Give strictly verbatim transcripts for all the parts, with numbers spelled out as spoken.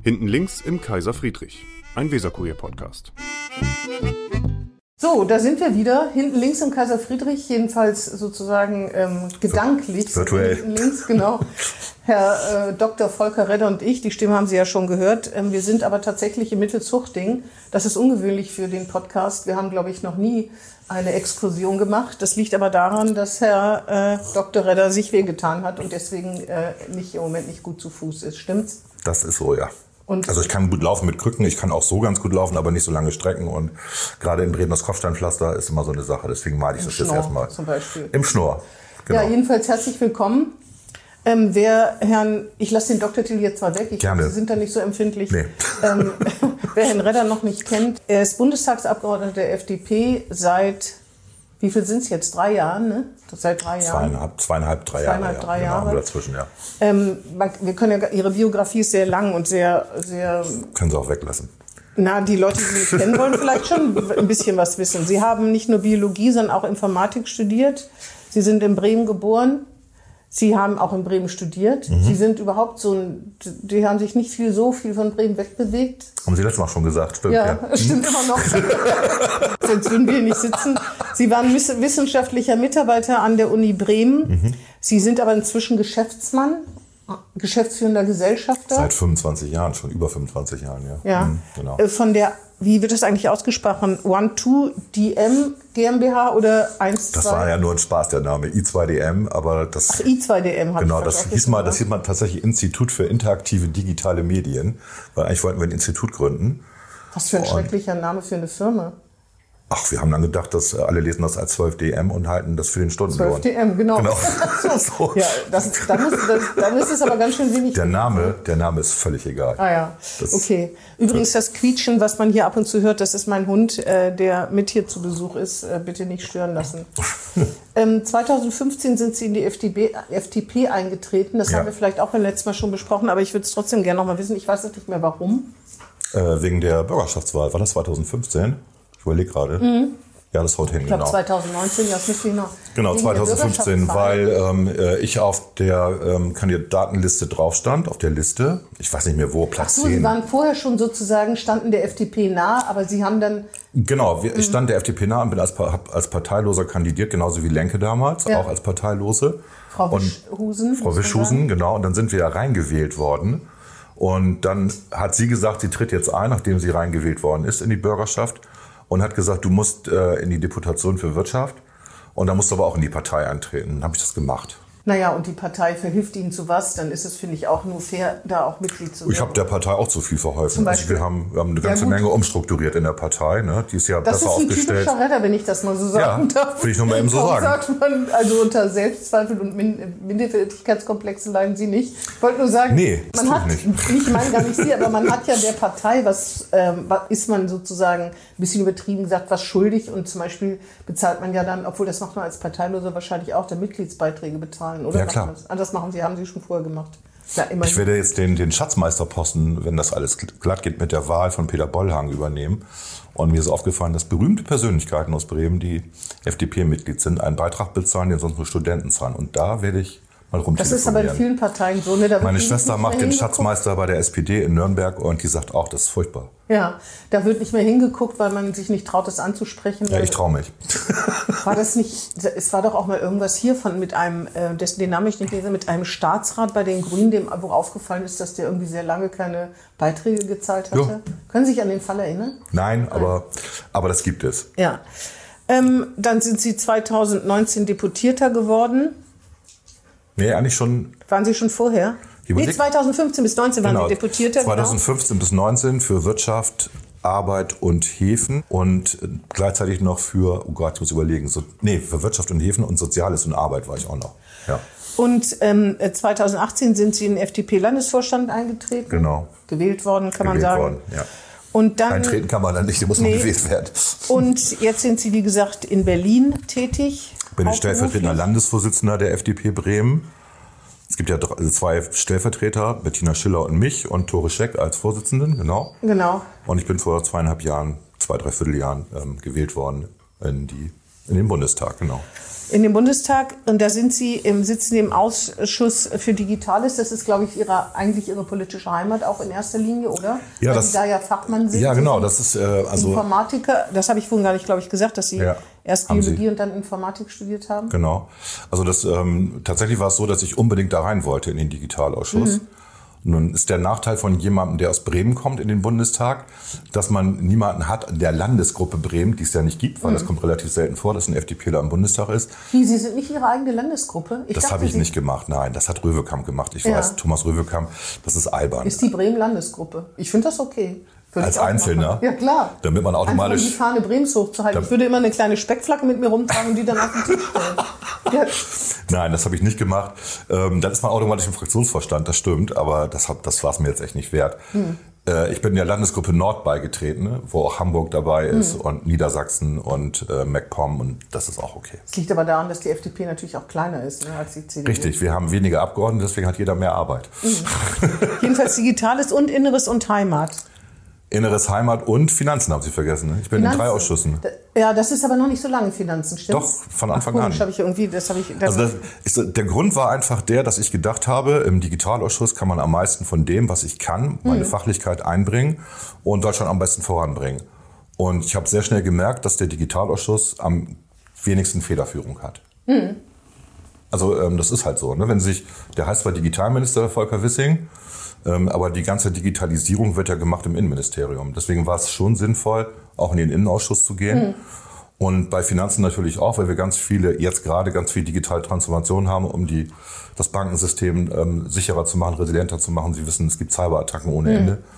Hinten links im Kaiser Friedrich, ein Weserkurier-Podcast. So, da sind wir wieder, hinten links im Kaiser Friedrich, jedenfalls sozusagen ähm, gedanklich. Virtuell. Hinten links, genau. Herr äh, Doktor Volker Redder und ich, die Stimme haben Sie ja schon gehört. Ähm, wir sind aber tatsächlich im Mittelzuchting. Das ist ungewöhnlich für den Podcast. Wir haben, glaube ich, noch nie eine Exkursion gemacht. Das liegt aber daran, dass Herr äh, Doktor Redder sich wehgetan hat und deswegen äh, nicht im Moment nicht gut zu Fuß ist. Stimmt's? Das ist so, ja. Und also ich kann gut laufen mit Krücken, ich kann auch so ganz gut laufen, aber nicht so lange Strecken. Und gerade in Bremen das Kopfsteinpflaster ist immer so eine Sache. Deswegen male ich das jetzt erstmal. Zum Beispiel. Im Schnurr. Genau. Ja, jedenfalls herzlich willkommen. Ähm, wer Herrn, ich lasse den Doktortitel jetzt mal weg, ich Gerne. glaube, Sie sind da nicht so empfindlich. Nee. Ähm, wer Herrn Redder noch nicht kennt, er ist Bundestagsabgeordneter der F D P seit, wie viel sind es jetzt? Drei Jahren, ne? Seit drei Jahren. Zweieinhalb, zweieinhalb drei Zweieinhalb, Jahre. drei ja. Jahre. Genau, dazwischen, ja. Ähm, man, wir können ja, Ihre Biografie ist sehr lang und sehr, sehr. Können Sie auch weglassen. Na, die Leute, die Sie kennen wollen, vielleicht schon ein bisschen was wissen. Sie haben nicht nur Biologie, sondern auch Informatik studiert. Sie sind in Bremen geboren. Sie haben auch in Bremen studiert. Mhm. Sie sind überhaupt so ein, die haben sich nicht viel, so viel von Bremen wegbewegt. Haben Sie letztes Mal schon gesagt, stimmt. Ja, ja. stimmt immer noch. Sonst würden wir hier nicht sitzen. Sie waren wissenschaftlicher Mitarbeiter an der Uni Bremen. Mhm. Sie sind aber inzwischen Geschäftsmann, geschäftsführender Gesellschafter. Seit fünfundzwanzig Jahren, schon über fünfundzwanzig Jahren, ja. Ja, mhm, genau. Von der, wie wird das eigentlich ausgesprochen? one two D M GmbH oder eins zwei? Das war ja nur ein Spaß, der Name. I zwei D M, aber das... Ach, I zwei D M hat Genau, das hieß mal, das hieß mal tatsächlich Institut für interaktive digitale Medien, weil eigentlich wollten wir ein Institut gründen. Was für ein und, schrecklicher Name für eine Firma. Ach, wir haben dann gedacht, dass alle lesen das als zwölf D M und halten das für den Stundenlohn. zwölf D M, genau. genau. so. so. Ja, das, dann, muss, das, dann ist es aber ganz schön wenig. Der Name, der Name ist völlig egal. Ah ja, das okay. Übrigens das Quietschen, was man hier ab und zu hört, das ist mein Hund, äh, der mit hier zu Besuch ist. Äh, bitte nicht stören lassen. ähm, zweitausendfünfzehn sind Sie in die F D P, F D P eingetreten. Das ja. haben wir vielleicht auch beim letzten Mal schon besprochen, aber ich würde es trotzdem gerne noch mal wissen. Ich weiß jetzt nicht mehr, warum. Äh, wegen der Bürgerschaftswahl. War das zweitausendfünfzehn? Ich überlege gerade. Mhm. Ja, das haut hin, ich glaube genau. zweitausendneunzehn, das müsste ich noch. Genau, zweitausendfünfzehn, weil ähm, ich auf der ähm, Kandidatenliste drauf stand, auf der Liste. Ich weiß nicht mehr wo, Platz Ach so, zehn. Sie waren vorher schon sozusagen, standen der F D P nah, aber Sie haben dann... Genau, ich stand der F D P nah und bin als, als Parteiloser kandidiert, genauso wie Lenke damals, ja. auch als Parteilose. Frau Wischhusen. Frau Wischhusen, genau. Und dann sind wir ja reingewählt worden. Und dann hat sie gesagt, sie tritt jetzt ein, nachdem sie reingewählt worden ist in die Bürgerschaft. Und hat gesagt, du musst äh, in die Deputation für Wirtschaft und dann musst du aber auch in die Partei eintreten. Dann habe ich das gemacht. Naja, und die Partei verhilft Ihnen zu was? Dann ist es, finde ich, auch nur fair, da auch Mitglied zu werden. Ich habe der Partei auch zu viel verholfen. Also wir, haben, wir haben eine ganze ja, Menge umstrukturiert in der Partei. Ne? Die ist ja das besser aufgestellt. Das ist ein typischer Redder, wenn ich das mal so sagen ja, darf. will ich nur mal eben so sagen. Sagt man, also unter Selbstzweifel und Minderwertigkeitskomplexen leiden Sie nicht. Ich wollte nur sagen, nee, das man hat, nicht. ich meine gar nicht Sie, aber man hat ja der Partei, was ähm, ist man sozusagen ein bisschen übertrieben gesagt, was schuldig. Und zum Beispiel bezahlt man ja dann, obwohl das macht man als Parteiloser wahrscheinlich auch, der Mitgliedsbeiträge bezahlen, oder? Ja, klar. Das machen Sie, haben Sie schon vorher gemacht. Ja, ich werde jetzt den, den Schatzmeisterposten, wenn das alles glatt geht, mit der Wahl von Peter Bollhang übernehmen. Und mir ist aufgefallen, dass berühmte Persönlichkeiten aus Bremen, die F D P-Mitglied sind, einen Beitrag bezahlen, den sonst nur Studenten zahlen. Und da werde ich mal rumtelefonieren. Das ist aber in vielen Parteien so. Ne? Da Meine Schwester macht den Schatzmeister bei der S P D in Nürnberg und die sagt auch, das ist furchtbar. Ja, da wird nicht mehr hingeguckt, weil man sich nicht traut, das anzusprechen. Ja, ich traue mich. War das nicht, es war doch auch mal irgendwas hier von mit einem, äh, dessen, den Namen ich nicht lese, mit einem Staatsrat bei den Grünen, dem wo aufgefallen ist, dass der irgendwie sehr lange keine Beiträge gezahlt hatte. Ja. Können Sie sich an den Fall erinnern? Nein, Nein. aber, aber das gibt es. Ja. Ähm, dann sind Sie zweitausendneunzehn Deputierter geworden. Nee, eigentlich schon. Waren Sie schon vorher? Nee, zweitausendfünfzehn bis neunzehn waren genau. Sie Deputierter. zweitausendfünfzehn genau. bis neunzehn für Wirtschaft, Arbeit und Häfen und gleichzeitig noch für, oh Gott, ich muss überlegen, so, nee, für Wirtschaft und Häfen und Soziales und Arbeit war ich auch noch. Ja. Und ähm, zweitausendachtzehn sind Sie in den F D P-Landesvorstand eingetreten. Genau. Gewählt worden, kann gewählt man sagen. Worden, ja. Und dann, eintreten kann man dann nicht, da muss nee. man gewählt werden. Und jetzt sind Sie, wie gesagt, in Berlin tätig. Bin ich stellvertretender Landesvorsitzender der F D P Bremen. Es gibt ja zwei Stellvertreter, Bettina Schiller und mich und Tore Scheck als Vorsitzenden, genau. Genau. Und ich bin vor zweieinhalb Jahren, zwei, dreiviertel Jahren ähm, gewählt worden in die In den Bundestag, genau. In den Bundestag, und da sind Sie im sitzen im Ausschuss für Digitales. Das ist, glaube ich, Ihre, eigentlich Ihre politische Heimat auch in erster Linie, oder? Ja, Weil das, Sie da ja Fachmann sind. Ja, genau. Das ist äh, also Informatiker. Das habe ich vorhin gar nicht, glaube ich, gesagt, dass Sie ja, erst Biologie und dann Informatik studiert haben. Genau. Also das ähm, tatsächlich war es so, dass ich unbedingt da rein wollte in den Digitalausschuss. Mhm. Nun ist der Nachteil von jemandem, der aus Bremen kommt in den Bundestag, dass man niemanden hat in der Landesgruppe Bremen, die es ja nicht gibt, weil mhm. das kommt relativ selten vor, dass ein FDPler im Bundestag ist. Wie, Sie sind nicht Ihre eigene Landesgruppe? Ich das habe ich Sie nicht gemacht, nein. Das hat Röwekamp gemacht. Ich ja. weiß, Thomas Röwekamp, das ist albern. Ist die Bremen-Landesgruppe? Ich finde das okay. Als Einzelner? Ja, klar. Damit man automatisch... Einfach um die Fahne Brems hochzuhalten. Ich würde immer eine kleine Speckflagge mit mir rumtragen und die dann auf den Tisch stellen. Ja. Nein, das habe ich nicht gemacht. Ähm, dann ist man automatisch im Fraktionsvorstand, das stimmt, aber das, das war es mir jetzt echt nicht wert. Hm. Äh, ich bin der Landesgruppe Nord beigetreten, ne, wo auch Hamburg dabei ist hm. und Niedersachsen und äh, MacPom, und das ist auch okay. Das liegt aber daran, dass die F D P natürlich auch kleiner ist, ne, als die C D U. Richtig, wir haben weniger Abgeordnete, deswegen hat jeder mehr Arbeit. Hm. Jedenfalls Digitales und Inneres und Heimat. Inneres, Heimat und Finanzen haben Sie vergessen. Ne? Ich bin Finanzen. in drei Ausschüssen. Ja, das ist aber noch nicht so lange Finanzen, stimmt? Doch, von Anfang Ach, an. Komisch, habe ich irgendwie, das habe ich. Das also das ist, der Grund war einfach der, dass ich gedacht habe, im Digitalausschuss kann man am meisten von dem, was ich kann, meine hm. Fachlichkeit einbringen und Deutschland am besten voranbringen. Und ich habe sehr schnell gemerkt, dass der Digitalausschuss am wenigsten Federführung hat. Hm. Also ähm, das ist halt so. Ne? Wenn sich, der heißt zwar Digitalminister Volker Wissing, ähm, aber die ganze Digitalisierung wird ja gemacht im Innenministerium. Deswegen war es schon sinnvoll, auch in den Innenausschuss zu gehen. Mhm. Und bei Finanzen natürlich auch, weil wir ganz viele, jetzt gerade ganz viel digitale Transformation haben, um die, das Bankensystem ähm, sicherer zu machen, resilienter zu machen. Sie wissen, es gibt Cyberattacken ohne mhm. Ende.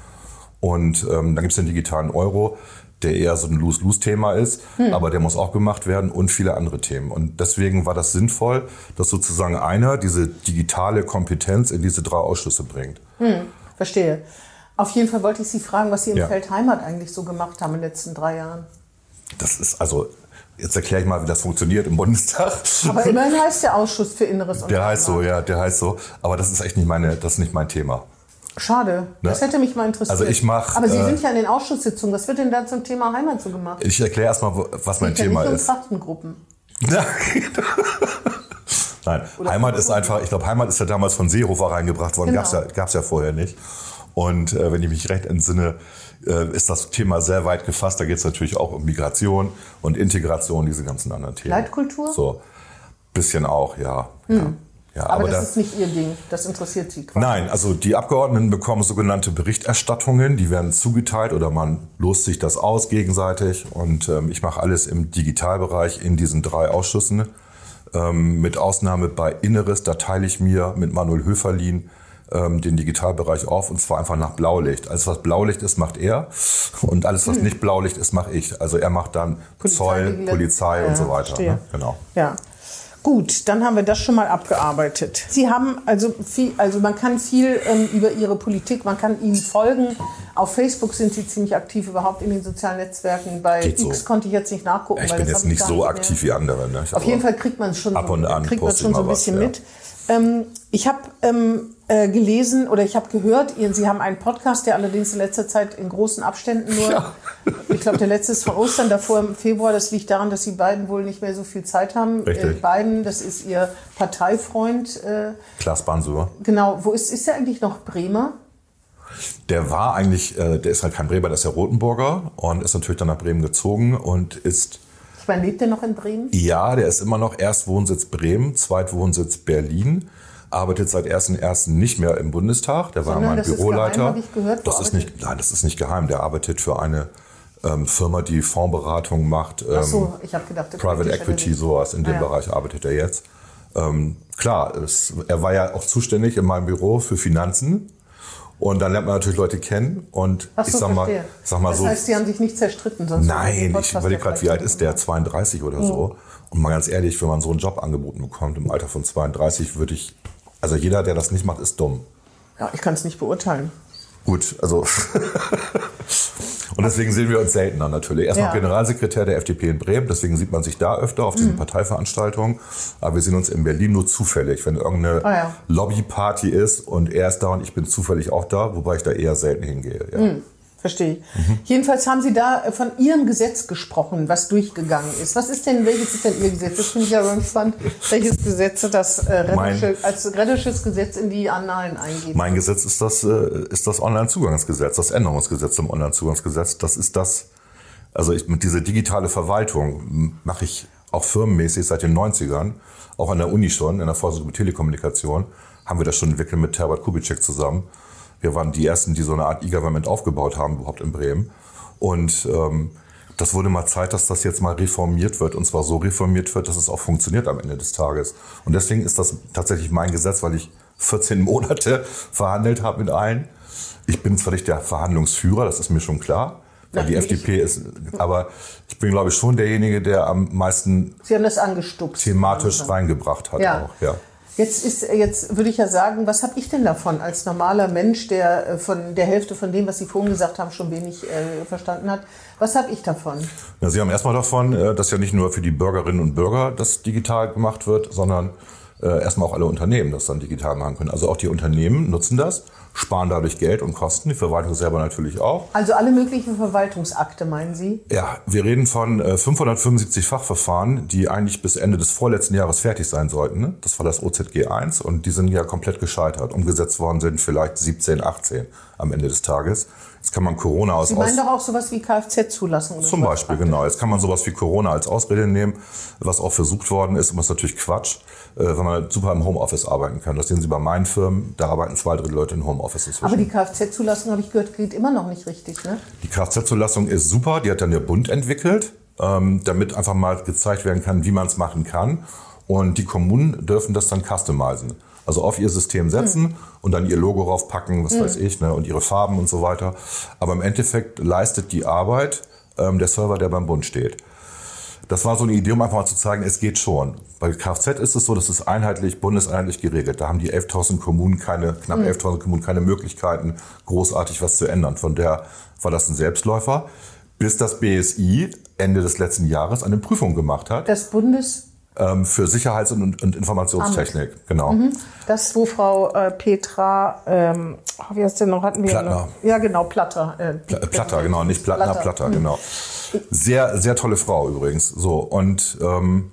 Und ähm, dann gibt es den digitalen Euro, der eher so ein Lose-Lose-Thema ist, hm. aber der muss auch gemacht werden, und viele andere Themen. Und deswegen war das sinnvoll, dass sozusagen einer diese digitale Kompetenz in diese drei Ausschüsse bringt. Hm, verstehe. Auf jeden Fall wollte ich Sie fragen, was Sie im ja. Feld Heimat eigentlich so gemacht haben in den letzten drei Jahren. Das ist also... Jetzt erkläre ich mal, wie das funktioniert im Bundestag. Aber immerhin heißt der Ausschuss für Inneres und Der Heimat. heißt so, ja, der heißt so. Aber das ist echt nicht meine, das ist nicht mein Thema. Schade, ne? Das hätte mich mal interessiert. Also ich mach, Aber Sie äh, sind ja in den Ausschusssitzungen. Was wird denn da zum Thema Heimat so gemacht? Ich erkläre erstmal, was mein Geht Thema ja nicht ist. um Trachtengruppen. Nein, Oder Heimat ist einfach, ich glaube, Heimat ist ja damals von Seehofer reingebracht worden, genau. gab's ja, gab's ja vorher nicht. Und äh, wenn ich mich recht entsinne, äh, ist das Thema sehr weit gefasst. Da geht es natürlich auch um Migration und Integration, diese ganzen anderen Themen. Leitkultur? So, bisschen auch, ja. Hm. ja. Ja, aber, aber das da, ist nicht Ihr Ding, das interessiert Sie quasi. Nein, also die Abgeordneten bekommen sogenannte Berichterstattungen, die werden zugeteilt oder man lost sich das aus gegenseitig, und ähm, ich mache alles im Digitalbereich in diesen drei Ausschüssen. Ähm, mit Ausnahme bei Inneres, da teile ich mir mit Manuel Höferlin ähm, den Digitalbereich auf, und zwar einfach nach Blaulicht. Alles, was Blaulicht ist, macht er, und alles, was hm. nicht Blaulicht ist, mache ich. Also er macht dann Polizei, Zoll, Polizei ja, und so weiter. Ne? Genau. Ja. Gut, dann haben wir das schon mal abgearbeitet. Sie haben also viel, also man kann viel ähm, über Ihre Politik, man kann Ihnen folgen. Auf Facebook sind Sie ziemlich aktiv, überhaupt in den sozialen Netzwerken. Bei Geht X so. konnte ich jetzt nicht nachgucken. Ja, ich weil bin das jetzt nicht so aktiv wie andere. Ne? Auf jeden Fall kriegt man es schon, ab und an kriegt man schon so ein bisschen was, ja. mit. Ähm, ich habe ähm, äh, gelesen oder ich habe gehört, Sie haben einen Podcast, der allerdings in letzter Zeit in großen Abständen nur, ja. ich glaube, der letzte ist von Ostern, davor im Februar. Das liegt daran, dass Sie beiden wohl nicht mehr so viel Zeit haben. Richtig. Äh, Biden, das ist Ihr Parteifreund. Äh, Klaas Bansuer. Genau. Wo ist, ist der eigentlich noch Bremer? Der war eigentlich, äh, der ist halt kein Bremer, der ist ja Rotenburger und ist natürlich dann nach Bremen gezogen und ist... Ich meine, lebt der noch in Bremen? Ja, der ist immer noch Erstwohnsitz Bremen, Zweitwohnsitz Berlin, arbeitet seit ersten ersten nicht mehr im Bundestag, der Sondern war mein das Büroleiter. Ist geheim, habe ich gehört, das ist nicht, nein, das ist nicht geheim, der arbeitet für eine ähm, Firma, die Fondsberatung macht. Ähm, Ach so, ich habe gedacht, der Private Equity, sowas, in dem ah, ja. Bereich arbeitet er jetzt. Ähm, klar, es, er war ja auch zuständig in meinem Büro für Finanzen. Und dann lernt man natürlich Leute kennen. Und Ach so, ich sag mal, verstehe. sag mal das so. Das heißt, Sie haben sich nicht zerstritten, sonst. Nein, ich überlege gerade, wie alt ist der? zweiunddreißig oder so. Und mal ganz ehrlich, wenn man so einen Job angeboten bekommt im Alter von zweiunddreißig, würde ich, also jeder, der das nicht macht, ist dumm. Ja, ich kann es nicht beurteilen. Gut, also. Und deswegen sehen wir uns seltener natürlich. Er ist ja. noch Generalsekretär der F D P in Bremen, deswegen sieht man sich da öfter auf diesen mhm. Parteiveranstaltungen. Aber wir sehen uns in Berlin nur zufällig, wenn irgendeine ah, ja. Lobbyparty ist und er ist da und ich bin zufällig auch da, wobei ich da eher selten hingehe. Ja. Mhm. Verstehe ich. Mhm. Jedenfalls haben Sie da von Ihrem Gesetz gesprochen, was durchgegangen ist. Was ist denn, welches ist denn Ihr Gesetz? Das finde ich ja ganz spannend. Welches Gesetz das äh, Rennersche, als Rennersches Gesetz in die Annalen eingeht? Mein Gesetz ist das, äh, ist das Onlinezugangsgesetz, das Änderungsgesetz zum Onlinezugangsgesetz. Das ist das, also ich, mit dieser digitale Verwaltung mache ich auch firmenmäßig seit den neunzigern, auch an der Uni schon, in der Forschung Telekommunikation, haben wir das schon entwickelt mit Herbert Kubitschek zusammen. Wir waren die Ersten, die so eine Art E-Government aufgebaut haben, überhaupt in Bremen. Und ähm, das wurde mal Zeit, dass das jetzt mal reformiert wird. Und zwar so reformiert wird, dass es auch funktioniert am Ende des Tages. Und deswegen ist das tatsächlich mein Gesetz, weil ich vierzehn Monate verhandelt habe mit allen. Ich bin zwar nicht der Verhandlungsführer, das ist mir schon klar, weil die F D P ist, aber ich bin, glaube ich, schon derjenige, der am meisten Sie haben das angestupst, thematisch reingebracht hat. Ja. Auch, ja. Jetzt ist, jetzt würde ich ja sagen, was habe ich denn davon als normaler Mensch, der von der Hälfte von dem, was Sie vorhin gesagt haben, schon wenig äh, verstanden hat? Was habe ich davon? Ja, Sie haben erstmal davon, dass ja nicht nur für die Bürgerinnen und Bürger das digital gemacht wird, sondern äh, erstmal auch alle Unternehmen das dann digital machen können. Also auch die Unternehmen nutzen das, sparen dadurch Geld und Kosten, die Verwaltung selber natürlich auch. Also alle möglichen Verwaltungsakte, meinen Sie? Ja, wir reden von äh, fünfhundertfünfundsiebzig Fachverfahren, die eigentlich bis Ende des vorletzten Jahres fertig sein sollten. Ne? Das war das O Z G eins und die sind ja komplett gescheitert. Umgesetzt worden sind vielleicht siebzehn, achtzehn am Ende des Tages. Jetzt kann man Corona aus... Sie meinen doch auch sowas wie Kfz-Zulassung? Zum Beispiel, genau. Jetzt kann man sowas wie Corona als Ausrede nehmen, was auch versucht worden ist. Und das ist natürlich Quatsch, wenn man super im Homeoffice arbeiten kann. Das sehen Sie bei meinen Firmen, da arbeiten zwei Drittel Leute im Homeoffice inzwischen. Aber die Kfz-Zulassung, habe ich gehört, geht immer noch nicht richtig, ne? Die Kfz-Zulassung ist super, die hat dann der Bund entwickelt, damit einfach mal gezeigt werden kann, wie man es machen kann. Und die Kommunen dürfen das dann customizen. Also auf ihr System setzen mhm. und dann ihr Logo raufpacken, was mhm. weiß ich, ne, und ihre Farben und so weiter. Aber im Endeffekt leistet die Arbeit ähm, der Server, der beim Bund steht. Das war so eine Idee, um einfach mal zu zeigen, es geht schon. Bei Kfz ist es so, das ist einheitlich, bundeseinheitlich geregelt. Da haben die elftausend Kommunen keine, knapp mhm. elftausend Kommunen keine Möglichkeiten, großartig was zu ändern. Von der war das ein Selbstläufer, bis das B S I Ende des letzten Jahres eine Prüfung gemacht hat. Das Bundes... Für Sicherheits- und, und Informationstechnik, Amt. Genau. Mhm. Das, wo Frau äh, Petra, ähm, wie heißt denn noch, hatten wir Plattner. Noch? Ja, genau, Platter. Äh, Pl Platter, genau, nicht Plattner, Platter, Platter mhm. genau. Sehr, sehr tolle Frau übrigens. So, und ähm,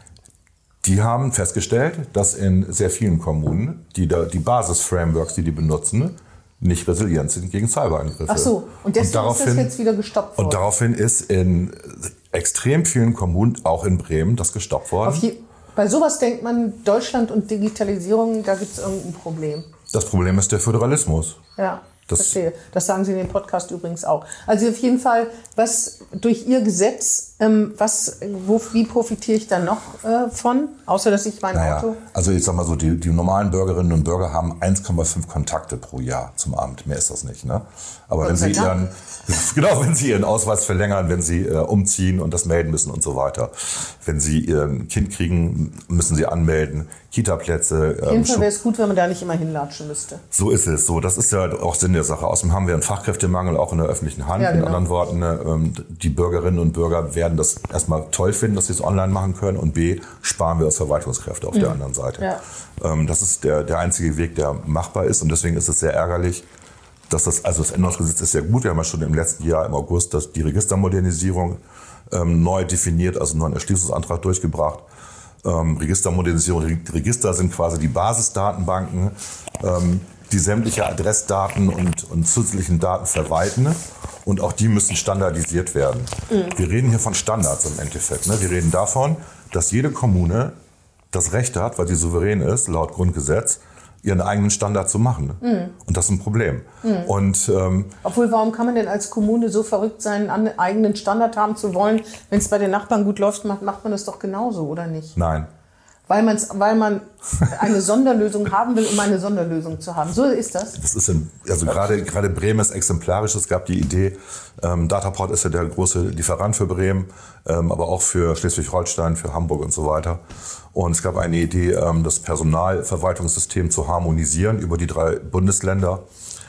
die haben festgestellt, dass in sehr vielen Kommunen die, die Basis-Frameworks, die die benutzen, nicht resilient sind gegen Cyberangriffe. Ach so, und deswegen und ist das jetzt wieder gestoppt worden. Und daraufhin ist in extrem vielen Kommunen, auch in Bremen, das gestoppt worden. Je, bei sowas denkt man, Deutschland und Digitalisierung, da gibt es irgendein Problem. Das Problem ist der Föderalismus. Ja. Das, verstehe. Das sagen Sie in dem Podcast übrigens auch. Also auf jeden Fall, was durch Ihr Gesetz, ähm, was, wo, wie profitiere ich dann noch äh, von, außer dass ich mein naja, Auto... Also ich sag mal so, die, die normalen Bürgerinnen und Bürger haben eins Komma fünf Kontakte pro Jahr zum Amt. Mehr ist das nicht, ne? Aber wenn sie ihren, genau, wenn sie ihren Ausweis verlängern, wenn sie äh, umziehen und das melden müssen und so weiter. Wenn sie ihr Kind kriegen, müssen sie anmelden. Kita-Plätze. Auf jeden Fall wäre es gut, wenn man da nicht immer hinlatschen müsste. So ist es. So, das ist ja auch Sinn der Sache. Außerdem haben wir einen Fachkräftemangel auch in der öffentlichen Hand. Ja, genau. In anderen Worten, ähm, die Bürgerinnen und Bürger werden das erstmal toll finden, dass sie es online machen können, und B, sparen wir uns Verwaltungskräfte auf mhm. der anderen Seite. Ja. Ähm, das ist der, der einzige Weg, der machbar ist, und deswegen ist es sehr ärgerlich, dass das, also das Änderungsgesetz ist sehr gut. Wir haben ja schon im letzten Jahr im August das, die Registermodernisierung ähm, neu definiert, also einen neuen Erschließungsantrag durchgebracht. Ähm, Registermodernisierung, Register sind quasi die Basisdatenbanken, ähm, die sämtliche Adressdaten und, und zusätzlichen Daten verwalten, und auch die müssen standardisiert werden. Mhm. Wir reden hier von Standards im Endeffekt. Ne? Wir reden davon, dass jede Kommune das Recht hat, weil sie souverän ist, laut Grundgesetz, ihren eigenen Standard zu machen. Mhm. Und das ist ein Problem. Mhm. Und, ähm, Obwohl, warum kann man denn als Kommune so verrückt sein, einen eigenen Standard haben zu wollen? Wenn es bei den Nachbarn gut läuft, macht, macht man das doch genauso, oder nicht? Nein. Weil, man's, weil man eine Sonderlösung haben will, um eine Sonderlösung zu haben. So ist das? Das ist in, also gerade, gerade Bremen ist exemplarisch. Es gab die Idee, ähm, Dataport ist ja der große Lieferant für Bremen, ähm, aber auch für Schleswig-Holstein, für Hamburg und so weiter. Und es gab eine Idee, ähm, das Personalverwaltungssystem zu harmonisieren über die drei Bundesländer.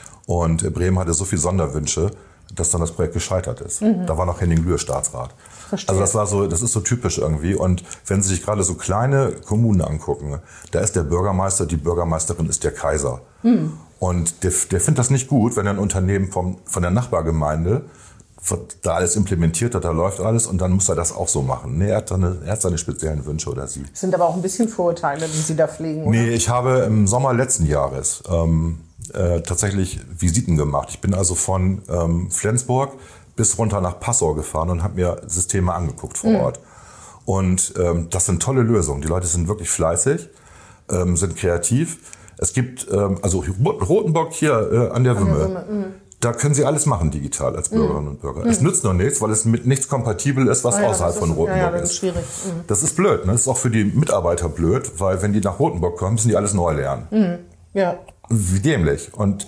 Und Bremen hatte so viele Sonderwünsche, dass dann das Projekt gescheitert ist. Mhm. Da war noch Henning Lühr Staatsrat. Verstehe. Also das war so, das ist so typisch irgendwie. Und wenn Sie sich gerade so kleine Kommunen angucken, da ist der Bürgermeister, die Bürgermeisterin ist der Kaiser. Mhm. Und der, der findet das nicht gut, wenn ein Unternehmen vom, von der Nachbargemeinde da alles implementiert hat, da läuft alles und dann muss er das auch so machen. Nee, er hat seine, er hat seine speziellen Wünsche oder sie. Das sind aber auch ein bisschen Vorurteile, die Sie da pflegen, oder? Nee, ich habe im Sommer letzten Jahres ähm, äh, tatsächlich Visiten gemacht. Ich bin also von ähm, Flensburg bis runter nach Passau gefahren und habe mir Systeme angeguckt vor mhm. Ort. Und ähm, das sind tolle Lösungen. Die Leute sind wirklich fleißig, ähm, sind kreativ. Es gibt, ähm, also Rotenburg hier äh, an der Wümme, da können Sie alles machen digital als Bürgerinnen mhm. und Bürger. Mhm. Es nützt noch nichts, weil es mit nichts kompatibel ist, was oh ja, außerhalb ist, von Rotenburg ja, ja, das ist. Schwierig. Mhm. Das ist blöd. Ne? Das ist auch für die Mitarbeiter blöd, weil wenn die nach Rotenburg kommen, müssen die alles neu lernen. Mhm. Ja. Wie dämlich. Und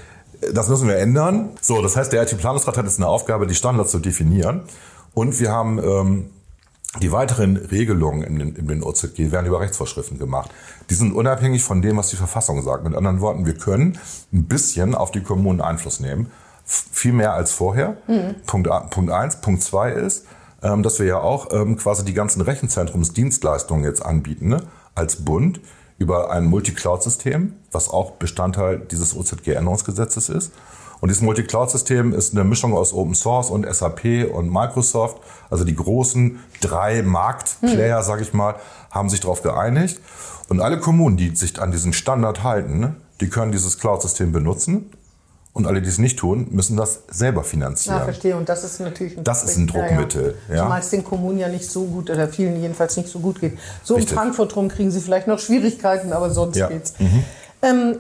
das müssen wir ändern. So, das heißt, der I T-Planungsrat hat jetzt eine Aufgabe, die Standards zu definieren. Und wir haben ähm, die weiteren Regelungen in den, in den O Z G werden über Rechtsvorschriften gemacht. Die sind unabhängig von dem, was die Verfassung sagt. Mit anderen Worten, wir können ein bisschen auf die Kommunen Einfluss nehmen. Viel mehr als vorher. Mhm. Punkt, Punkt eins. Punkt zwei ist, ähm, dass wir ja auch ähm, quasi die ganzen Rechenzentrumsdienstleistungen jetzt anbieten, ne, als Bund über ein Multi-Cloud-System, was auch Bestandteil dieses O Z G-Änderungsgesetzes ist. Und dieses Multi-Cloud-System ist eine Mischung aus Open Source und S A P und Microsoft. Also die großen drei Marktplayer, hm. sage ich mal, haben sich darauf geeinigt. Und alle Kommunen, die sich an diesen Standard halten, die können dieses Cloud-System benutzen. Und alle, die es nicht tun, müssen das selber finanzieren. Ja, verstehe. Und das ist natürlich ein Das ist ein Druckmittel. Ja, ja. Zumal es den Kommunen ja nicht so gut, oder vielen jedenfalls nicht so gut geht. So Richtig. In Frankfurt rum kriegen sie vielleicht noch Schwierigkeiten, aber sonst ja. geht's. Mhm. Ähm,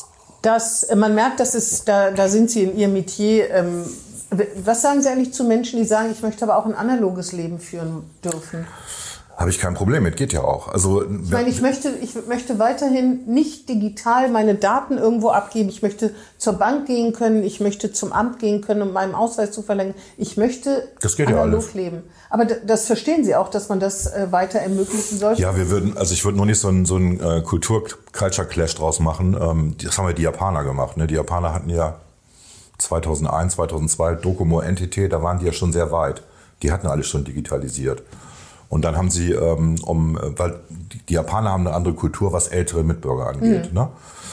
Das, man merkt, dass es, da, da sind Sie in Ihrem Metier. Ähm, was sagen Sie eigentlich zu Menschen, die sagen, ich möchte aber auch ein analoges Leben führen dürfen? Habe ich kein Problem mit, geht ja auch. Also, ich meine, ich möchte, ich möchte weiterhin nicht digital meine Daten irgendwo abgeben. Ich möchte zur Bank gehen können, ich möchte zum Amt gehen können, um meinen Ausweis zu verlängern. Ich möchte das geht analog ja alles. leben. Aber das verstehen Sie auch, dass man das äh, weiter ermöglichen sollte? Ja, wir würden, also ich würde nur nicht so einen so einen äh, Kultur-Culture-Clash draus machen. Ähm, das haben ja die Japaner gemacht. Ne? Die Japaner hatten ja zweitausendeins, zweitausendzwei Docomo N T T, da waren die ja schon sehr weit. Die hatten alles schon digitalisiert. Und dann haben sie, ähm, um, weil die Japaner haben eine andere Kultur, was ältere Mitbürger angeht. Mhm. Ne?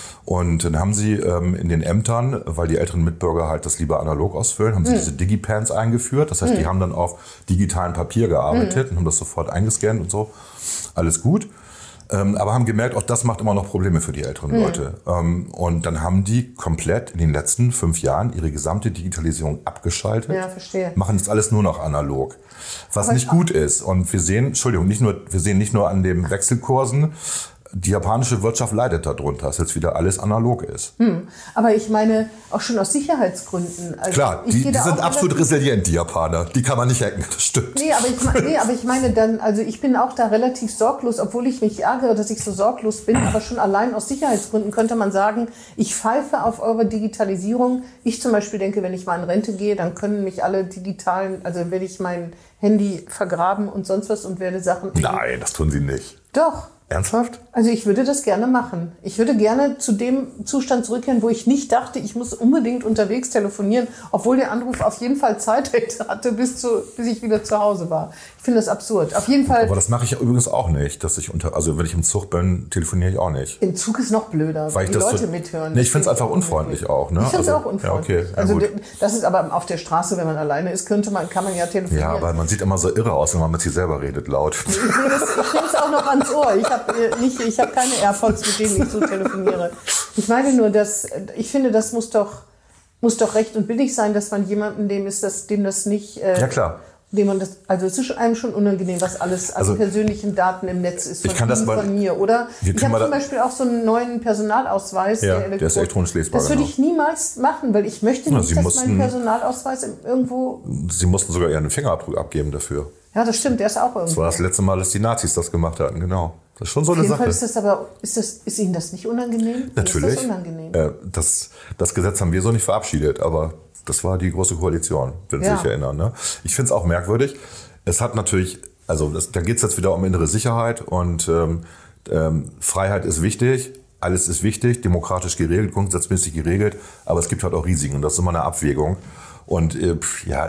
Und dann haben sie ähm, in den Ämtern, weil die älteren Mitbürger halt das lieber analog ausfüllen, haben sie mhm. diese Digipens eingeführt. Das heißt, mhm. die haben dann auf digitalem Papier gearbeitet mhm. und haben das sofort eingescannt und so. Alles gut. Ähm, aber haben gemerkt, auch das macht immer noch Probleme für die älteren mhm. Leute. Ähm, und dann haben die komplett in den letzten fünf Jahren ihre gesamte Digitalisierung abgeschaltet. Ja, verstehe. Machen jetzt alles nur noch analog. Was aber nicht gut ist. Und wir sehen, Entschuldigung, nicht nur, wir sehen nicht nur an den Wechselkursen, die japanische Wirtschaft leidet darunter, dass jetzt wieder alles analog ist. Hm. Aber ich meine, auch schon aus Sicherheitsgründen. Also Klar, die, die sind absolut resilient, die Japaner. Die kann man nicht hacken, das stimmt. Nee, aber ich, meine, nee, aber ich meine dann, also ich bin auch da relativ sorglos, obwohl ich mich ärgere, dass ich so sorglos bin, aber schon allein aus Sicherheitsgründen könnte man sagen, ich pfeife auf eure Digitalisierung. Ich zum Beispiel denke, wenn ich mal in Rente gehe, dann können mich alle digitalen, also werde ich mein Handy vergraben und sonst was und werde Sachen... Nein, das tun sie nicht. Doch. Ernsthaft? Also ich würde das gerne machen. Ich würde gerne zu dem Zustand zurückkehren, wo ich nicht dachte, ich muss unbedingt unterwegs telefonieren, obwohl der Anruf auf jeden Fall Zeit hatte, bis, zu, bis ich wieder zu Hause war. Ich finde das absurd. Auf jeden Fall. Aber das mache ich übrigens auch nicht, dass ich unter, also wenn ich im Zug bin, telefoniere ich auch nicht. Im Zug ist noch blöder, weil die Leute so, mithören. Nee, ich finde es einfach unfreundlich auch. Ne? Ich finde es also, auch unfreundlich. Ja, okay, also gut. Das ist aber auf der Straße, wenn man alleine ist, könnte man, kann man ja telefonieren. Ja, aber man sieht immer so irre aus, wenn man mit sich selber redet, laut. Ich nehme es auch noch ans Ohr. Ich habe nicht, ich habe keine AirPods, mit denen ich so telefoniere. Ich meine nur, dass ich finde, das muss doch muss doch recht und billig sein, dass man jemandem, dem ist das, dem das nicht. Äh, ja klar. Dem man das, also es ist einem schon unangenehm, was alles an also, persönlichen Daten im Netz ist. Von ich kann das mal, von mir, oder? Ich habe zum Beispiel auch so einen neuen Personalausweis. Ja, der, der ist elektronisch lesbar. Das würde genau. ich niemals machen, weil ich möchte nicht, ja, dass mussten, mein Personalausweis irgendwo... Sie mussten sogar Ihren Fingerabdruck abgeben dafür. Ja, das stimmt, der ist auch irgendwo. Das war das letzte Mal, dass die Nazis das gemacht hatten, genau. Das ist schon so eine Sache. Auf jeden Fall ist das aber, ist, das, ist Ihnen das nicht unangenehm? Natürlich. Ist das unangenehm? Äh, das, das Gesetz haben wir so nicht verabschiedet, aber das war die Große Koalition, wenn Sie ja. sich erinnern. Ne? Ich finde es auch merkwürdig. Es hat natürlich, also das, da geht es jetzt wieder um innere Sicherheit und ähm, ähm, Freiheit ist wichtig, alles ist wichtig, demokratisch geregelt, grundsatzmäßig geregelt, aber es gibt halt auch Risiken und das ist immer eine Abwägung. Und äh, ja,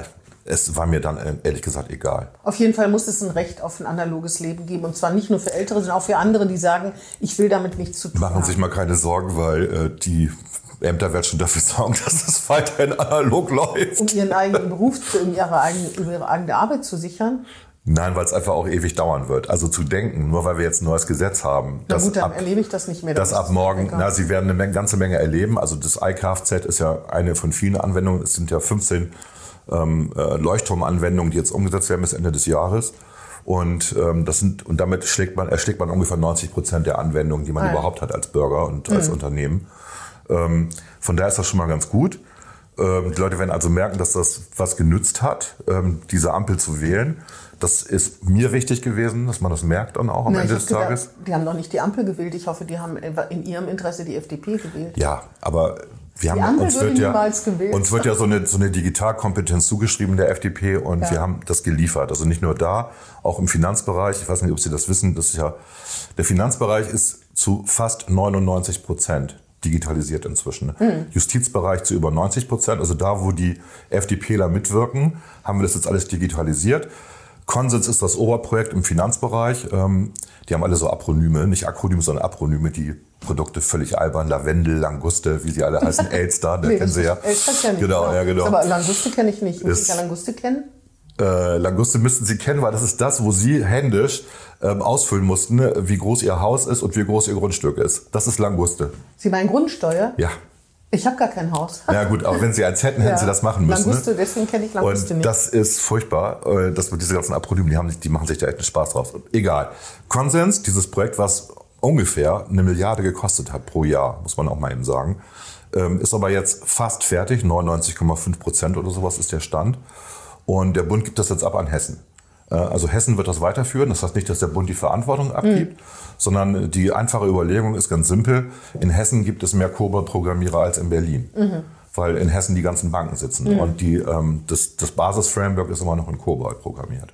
es war mir dann ehrlich gesagt egal. Auf jeden Fall muss es ein Recht auf ein analoges Leben geben. Und zwar nicht nur für Ältere, sondern auch für andere, die sagen, ich will damit nichts zu tun Machen haben. sich mal keine Sorgen, weil äh, die Ämter werden schon dafür sorgen, dass es weiterhin analog läuft. Um ihren eigenen Beruf, um ihre eigene, um ihre eigene Arbeit zu sichern? Nein, weil es einfach auch ewig dauern wird. Also zu denken, nur weil wir jetzt ein neues Gesetz haben. Na gut, dann ab, erlebe ich das nicht mehr. Dass ab morgen, na, Sie werden eine Menge, ganze Menge erleben. Also das iKfz ist ja eine von vielen Anwendungen. Es sind ja fünfzehn ähm, Leuchtturmanwendungen, die jetzt umgesetzt werden bis Ende des Jahres. Und ähm, das sind und damit schlägt man, erschlägt man ungefähr neunzig Prozent der Anwendungen, die man Nein. überhaupt hat als Bürger und als mhm. Unternehmen. Ähm, von daher ist das schon mal ganz gut. Ähm, die Leute werden also merken, dass das was genützt hat, ähm, diese Ampel zu wählen. Das ist mir wichtig gewesen, dass man das merkt dann auch am Na, Ende des gedacht, Tages. Die haben doch nicht die Ampel gewählt. Ich hoffe, die haben in ihrem Interesse die F D P gewählt. Ja, aber wir die haben Ampel uns würde wird ja niemals gewählt. uns wird ja so eine so eine Digitalkompetenz zugeschrieben der F D P und Ja. wir haben das geliefert. Also nicht nur da, auch im Finanzbereich. Ich weiß nicht, ob Sie das wissen. Das ist ja der Finanzbereich ist zu fast neunundneunzig Prozent digitalisiert inzwischen. Mhm. Justizbereich zu über neunzig Prozent. Also da, wo die FDPler mitwirken, haben wir das jetzt alles digitalisiert. Konsens ist das Oberprojekt im Finanzbereich. Die haben alle so Akronyme, nicht Akronyme, sondern Apronyme, die Produkte völlig albern. Lavendel, Languste, wie sie alle heißen, Elster, da nee, kennen Sie ja. Elster kenne ich. Genau, genau. ja, genau. Aber Languste kenne ich nicht. Muss Ist- ich ja Languste kennen? Äh, Languste müssten Sie kennen, weil das ist das, wo Sie händisch ähm, ausfüllen mussten, ne, wie groß Ihr Haus ist und wie groß Ihr Grundstück ist. Das ist Languste. Sie meinen Grundsteuer? Ja. Ich habe gar kein Haus. Ja gut, aber wenn Sie eins hätten, hätten Ja. Sie das machen müssen. Languste, ne? deswegen kenne ich Languste Und nicht. das ist furchtbar, äh, dass wir diese ganzen Akronyme, die, haben, sich- die machen sich da echt einen Spaß draus. Egal. Konsens, dieses Projekt, was ungefähr eine Milliarde gekostet hat pro Jahr, muss man auch mal eben sagen, ähm, ist aber jetzt fast fertig, neunundneunzig Komma fünf Prozent oder sowas ist der Stand. Und der Bund gibt das jetzt ab an Hessen. Äh, Also Hessen wird das weiterführen. Das heißt nicht, dass der Bund die Verantwortung abgibt, mhm. sondern die einfache Überlegung ist ganz simpel. In Hessen gibt es mehr COBOL-Programmierer als in Berlin. Mhm. Weil in Hessen die ganzen Banken sitzen. Mhm. Und die, ähm, das, das Basis-Framework ist immer noch in COBOL programmiert.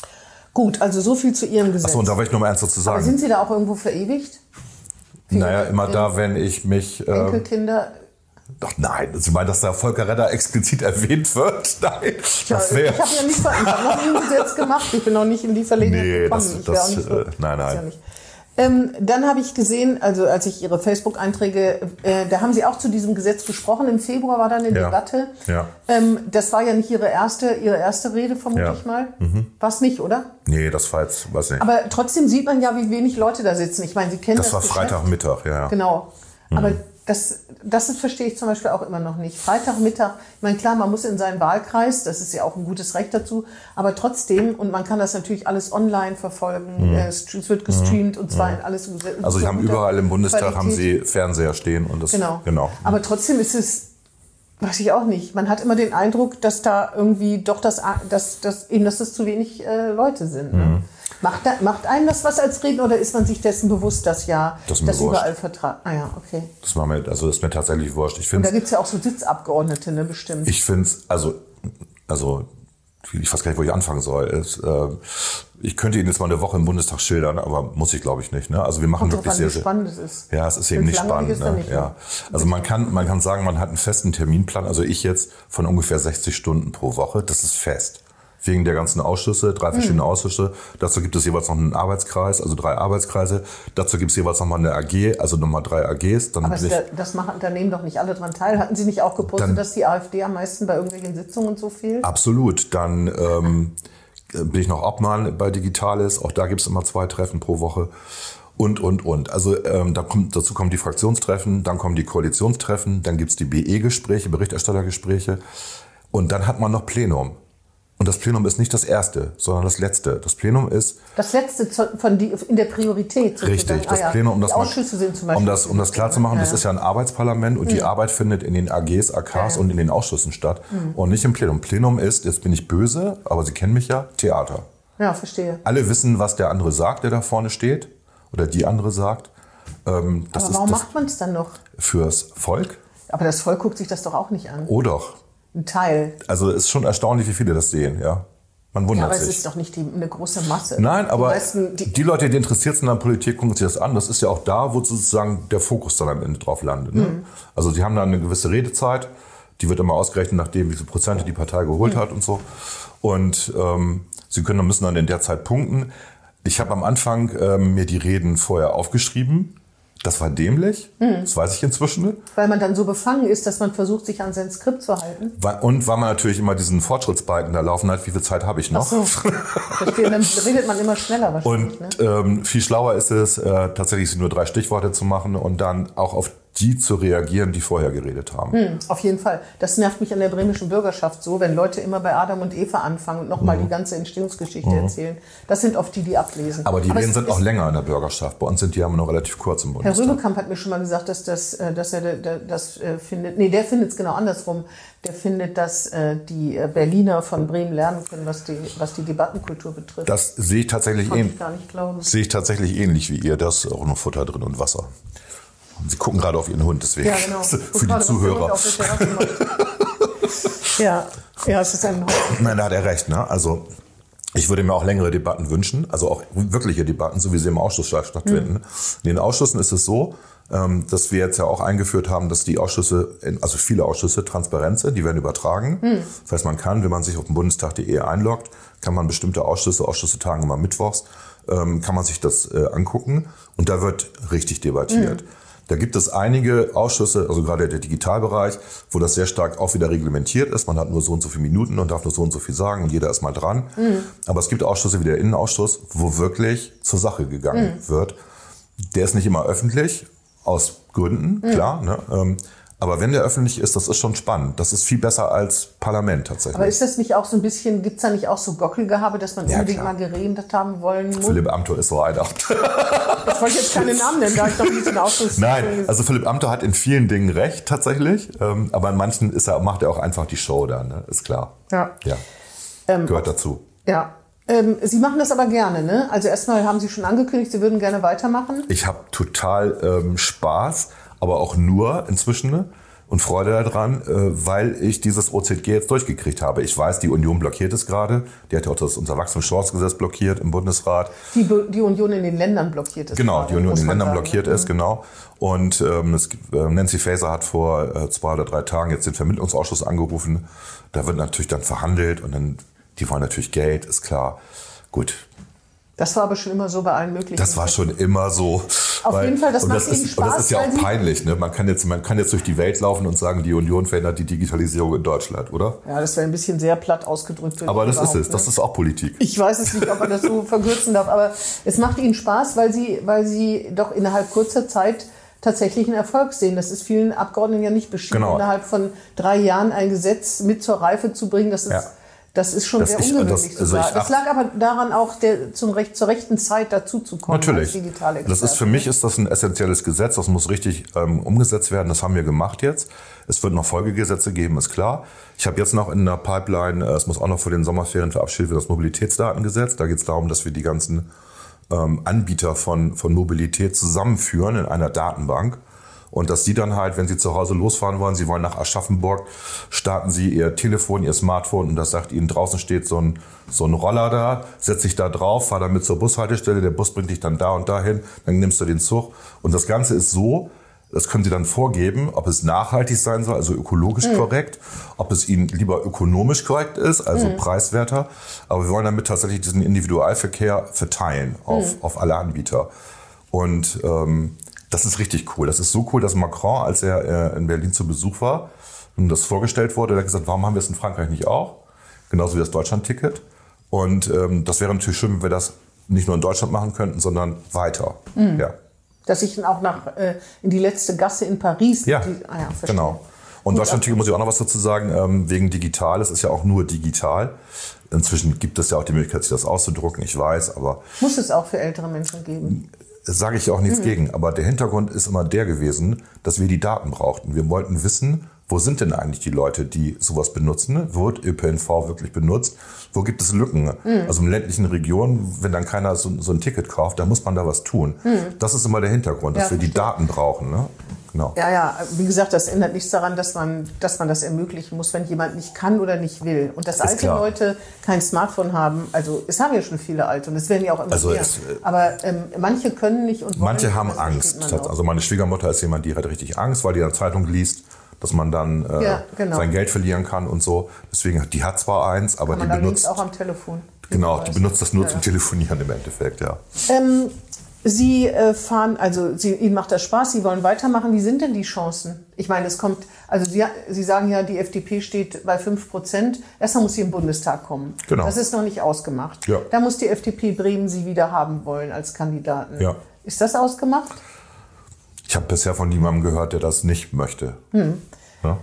Gut, also so viel zu Ihrem Gesetz. Achso, und da will ich noch mal eins dazu Aber sagen. sind Sie da auch irgendwo verewigt? Für Naja, Ihre immer da, wenn ich mich... ähm, Enkelkinder? Doch nein, Sie meinen, dass da Volker Redder explizit erwähnt wird? Nein, Tja, das wäre... ich habe ja nicht, ich habe noch nie ein Gesetz gemacht. Ich bin noch nicht in die Verlegenheit Nee, gekommen. das- Ich wär das, auch nicht so, äh, nein, nein. ist ja nicht. Ähm, dann habe ich gesehen, also als ich Ihre Facebook-Einträge, äh, da haben Sie auch zu diesem Gesetz gesprochen. Im Februar war da eine Ja. Debatte. Ja. Ähm, das war ja nicht Ihre erste, Ihre erste Rede, vermute Ja. ich mal. Mhm. War es nicht, oder? Nee, das war jetzt, weiß nicht. Aber trotzdem sieht man ja, wie wenig Leute da sitzen. Ich meine, Sie kennen das Das war Geschäft. Freitagmittag, ja. ja. Genau. Aber das, das ist, verstehe ich zum Beispiel auch immer noch nicht. Freitagmittag, ich meine, klar, man muss in seinen Wahlkreis, das ist ja auch ein gutes Recht dazu, aber trotzdem, und man kann das natürlich alles online verfolgen, mhm. es wird gestreamt mhm. und zwar in alles. Also Sie haben überall im Bundestag haben Sie Fernseher stehen und das Genau. genau. Aber trotzdem ist es, weiß ich auch nicht. Man hat immer den Eindruck, dass da irgendwie doch das, dass, dass eben, dass das zu wenig äh, Leute sind. Ne? Mhm. Macht, da, macht einem das was als Redner oder ist man sich dessen bewusst, dass ja Das ist mir das wurscht. überall vertragen? Ah ja, okay. Das war mir, also das ist mir tatsächlich wurscht. Ich Und da finde, gibt's ja auch so Sitzabgeordnete, ne, bestimmt. ich finde es, also, also, ich weiß gar nicht, wo ich anfangen soll. Es, äh, ich könnte Ihnen jetzt mal eine Woche im Bundestag schildern, aber muss ich, glaube ich, nicht. Ne? Also wir machen Kommt drauf wirklich an, sehr, wie sehr spannend es ist. Ja, es ist eben Wenn's nicht langweilig spannend. ist, dann Ne? nicht, Ja. ne? Also man kann, man kann sagen, man hat einen festen Terminplan. Also ich jetzt von ungefähr sechzig Stunden pro Woche. Das ist fest. Wegen der ganzen Ausschüsse, drei verschiedene mhm. Ausschüsse. Dazu gibt es jeweils noch einen Arbeitskreis, also drei Arbeitskreise. Dazu gibt es jeweils nochmal eine A G, also nochmal drei A Gs. Dann Aber bin es, ich, das machen, da nehmen doch nicht alle dran teil. Hatten Sie nicht auch gepostet, Dann- dass die AfD am meisten bei irgendwelchen Sitzungen und so fehlt? Absolut. Dann ähm, bin ich noch Obmann bei Digitalis. Auch da gibt es immer zwei Treffen pro Woche. Und, und, und. Also ähm, da kommt, dazu kommen die Fraktionstreffen, dann kommen die Koalitionstreffen, dann gibt's die B E-Gespräche, Berichterstattergespräche. Und dann hat man noch Plenum. Und das Plenum ist nicht das erste, sondern das letzte. Das Plenum ist Das letzte zu- von die, in der Priorität sozusagen. richtig. Das Ah ja, Plenum, um die das mal, Ausschüsse sind zum Beispiel. um das, um das klar zu machen, Ja, das ja. ist ja ein Arbeitsparlament und die Arbeit findet in den A Gs, A Ks Ja, ja. und in den Ausschüssen statt und nicht im Plenum. Plenum ist, jetzt bin ich böse, aber Sie kennen mich ja, Theater. Ja, verstehe. Alle wissen, was der andere sagt, der da vorne steht oder die andere sagt. Ähm, das Aber ist warum das macht man es dann noch? fürs Volk. Aber das Volk guckt sich das doch auch nicht an. Oh doch. Ein Teil. Also es ist schon erstaunlich, wie viele das sehen, ja. Man Ja, wundert aber es sich. ist doch nicht die, eine große Masse. Nein, aber die meisten, die, die Leute, die interessiert sind an Politik, gucken sich das an. Das ist ja auch da, wo sozusagen der Fokus dann am Ende drauf landet. Ne? Mhm. Also die haben da eine gewisse Redezeit. Die wird immer ausgerechnet, nachdem wie viele Prozente die Partei geholt mhm. hat und so. Und ähm, sie können, müssen dann in der Zeit punkten. Ich habe am Anfang ähm, mir die Reden vorher aufgeschrieben. Das war dämlich, mhm. das weiß ich inzwischen. Weil man dann so befangen ist, dass man versucht, sich an sein Skript zu halten. Und weil man natürlich immer diesen Fortschrittsbalken da laufen hat, wie viel Zeit habe ich noch? Ach so. Verstehe, dann redet man immer schneller wahrscheinlich. Und ne? ähm, viel schlauer ist es, äh, tatsächlich nur drei Stichworte zu machen und dann auch auf die zu reagieren, die vorher geredet haben. Hm, auf jeden Fall. Das nervt mich an der bremischen Bürgerschaft so, wenn Leute immer bei Adam und Eva anfangen und nochmal mhm. die ganze Entstehungsgeschichte mhm. erzählen. Das sind oft die, die ablesen. Aber die Aber Reden sind auch ist, länger in der Bürgerschaft. Bei uns sind die ja immer noch relativ kurz im Bundestag. Herr Röbekamp hat mir schon mal gesagt, dass, das, dass er das findet, nee, der findet es genau andersrum. Der findet, dass die Berliner von Bremen lernen können, was die, was die Debattenkultur betrifft. Das sehe ich tatsächlich ähnlich. Ich gar nicht glauben. Sehe ich tatsächlich ähnlich wie ihr. Da ist auch noch Futter drin und Wasser. Und Sie gucken gerade auf Ihren Hund, deswegen. Ja, genau. Für die Zuhörer. ja, ja, es ist ein Hund. Nein, da hat er recht. Ne? Also ich würde mir auch längere Debatten wünschen, also auch wirkliche Debatten, so wie sie im Ausschuss stattfinden. Mhm. In den Ausschüssen ist es so, dass wir jetzt ja auch eingeführt haben, dass die Ausschüsse, also viele Ausschüsse transparent sind, die werden übertragen. Mhm. Das heißt, man kann, wenn man sich auf den bundestag punkt de einloggt, kann man bestimmte Ausschüsse, Ausschüsse tagen immer mittwochs, kann man sich das angucken und da wird richtig debattiert. Mhm. Da gibt es einige Ausschüsse, also gerade der Digitalbereich, wo das sehr stark auch wieder reglementiert ist. Man hat nur so und so viele Minuten und darf nur so und so viel sagen und jeder ist mal dran. Mhm. Aber es gibt Ausschüsse wie der Innenausschuss, wo wirklich zur Sache gegangen mhm. wird. Der ist nicht immer öffentlich, aus Gründen, mhm. klar. Ne? Ähm, aber wenn der öffentlich ist, das ist schon spannend. Das ist viel besser als Parlament tatsächlich. Aber ist das nicht auch so ein bisschen, gibt's da nicht auch so Gockelgehabe, dass man ja, unbedingt klar. mal geredet haben wollen muss? Philipp Amthor ist so einer. Ich wollte jetzt keine Namen nennen, da ich doch nicht den Ausschuss. Nein, also Philipp Amthor hat in vielen Dingen recht tatsächlich. Ähm, aber in manchen ist er, macht er auch einfach die Show da, ne? Ist klar. Ja. ja. Ähm, Gehört dazu. Ja. Ähm, Sie machen das aber gerne, ne? Also erstmal haben Sie schon angekündigt, Sie würden gerne weitermachen. Ich habe total ähm, Spaß, aber auch nur inzwischen ne? und Freude daran, äh, weil ich dieses O Z G jetzt durchgekriegt habe. Ich weiß, die Union blockiert es gerade. Die hat ja auch das unser Wachstumschancengesetz blockiert im Bundesrat. Die, die Union in den Ländern blockiert es. Genau, gerade, die Union in den Ländern sagen. blockiert es, genau. Und ähm, es, äh, Nancy Faeser hat vor äh, zwei oder drei Tagen jetzt den Vermittlungsausschuss angerufen. Da wird natürlich dann verhandelt und dann, die wollen natürlich Geld, ist klar. Gut. Das war aber schon immer so bei allen möglichen. Das war schon immer so. Auf weil, jeden Fall, das macht das Ihnen ist, Spaß. Und das ist ja auch peinlich. Ne? Man kann jetzt, man kann jetzt durch die Welt laufen und sagen, die Union verändert die Digitalisierung in Deutschland, oder? Ja, das wäre ein bisschen sehr platt ausgedrückt. Aber das ist es. Ne? Das ist auch Politik. Ich weiß es nicht, ob man das so verkürzen darf. Aber es macht Ihnen Spaß, weil Sie, weil Sie doch innerhalb kurzer Zeit tatsächlich einen Erfolg sehen. Das ist vielen Abgeordneten ja nicht beschieden, genau. innerhalb von drei Jahren ein Gesetz mit zur Reife zu bringen. Das ist ja. Das ist schon das sehr ich, ungewöhnlich. Das, also das lag aber daran auch, der, zum Recht, zur rechten Zeit dazu zu kommen. Natürlich. Als digitale das ist für mich ist das ein essentielles Gesetz. Das muss richtig ähm, umgesetzt werden. Das haben wir gemacht jetzt. Es wird noch Folgegesetze geben, ist klar. Ich habe jetzt noch in der Pipeline, äh, es muss auch noch vor den Sommerferien verabschiedet werden, das Mobilitätsdatengesetz. Da geht es darum, dass wir die ganzen ähm, Anbieter von, von Mobilität zusammenführen in einer Datenbank. Und dass Sie dann halt, wenn Sie zu Hause losfahren wollen, Sie wollen nach Aschaffenburg, starten Sie Ihr Telefon, Ihr Smartphone und das sagt Ihnen, draußen steht so ein, so ein Roller da, setz dich da drauf, fahr damit zur Bushaltestelle, der Bus bringt dich dann da und dahin, dann nimmst du den Zug. Und das Ganze ist so, das können Sie dann vorgeben, ob es nachhaltig sein soll, also ökologisch mhm. korrekt, ob es Ihnen lieber ökonomisch korrekt ist, also mhm. preiswerter. Aber wir wollen damit tatsächlich diesen Individualverkehr verteilen auf, mhm. auf alle Anbieter. Und ähm, das ist richtig cool. Das ist so cool, dass Macron, als er in Berlin zu Besuch war und das vorgestellt wurde, der hat gesagt, warum haben wir es in Frankreich nicht auch? Genauso wie das Deutschland-Ticket. Und ähm, das wäre natürlich schön, wenn wir das nicht nur in Deutschland machen könnten, sondern weiter. Mhm. Ja. Dass ich dann auch nach äh, in die letzte Gasse in Paris... Ja, die, ah ja genau. Und Deutschland-Ticket muss ich auch noch was dazu sagen, ähm, wegen digital. Es ist ja auch nur digital. Inzwischen gibt es ja auch die Möglichkeit, sich das auszudrucken, ich weiß, aber... Muss es auch für ältere Menschen geben? Das sage ich auch nichts mhm. gegen. Aber der Hintergrund ist immer der gewesen, dass wir die Daten brauchten. Wir wollten wissen, wo sind denn eigentlich die Leute, die sowas benutzen? Wird Ö P N V wirklich benutzt? Wo gibt es Lücken? Mhm. Also in ländlichen Regionen, wenn dann keiner so, so ein Ticket kauft, dann muss man da was tun. Mhm. Das ist immer der Hintergrund, dass ja, wir verstehe. die Daten brauchen. Ne? Genau. Ja, ja, wie gesagt, das ändert nichts daran, dass man, dass man das ermöglichen muss, wenn jemand nicht kann oder nicht will. Und dass alte klar. Leute kein Smartphone haben, also es haben ja schon viele Alte und es werden ja auch immer also mehr. Es, aber ähm, manche können nicht und wollen Manche nicht, haben Angst. Also meine Schwiegermutter ist jemand, die hat richtig Angst, weil die dann Zeitung liest. dass man dann äh, ja, genau. sein Geld verlieren kann und so. Deswegen, die hat zwar eins, aber kann die man benutzt auch am Telefon. Genau, die benutzt das nur ja, zum ja. Telefonieren im Endeffekt, ja. Ähm, Sie äh, fahren, also Sie, Ihnen macht das Spaß, Sie wollen weitermachen. Wie sind denn die Chancen? Ich meine, es kommt, also Sie, Sie sagen ja, die F D P steht bei fünf Prozent. Erstmal muss sie im Bundestag kommen. Genau. Das ist noch nicht ausgemacht. Ja. Da muss die F D P Bremen Sie wieder haben wollen als Kandidaten. Ja. Ist das ausgemacht? Ich habe bisher von niemandem gehört, der das nicht möchte. Hm. Ja?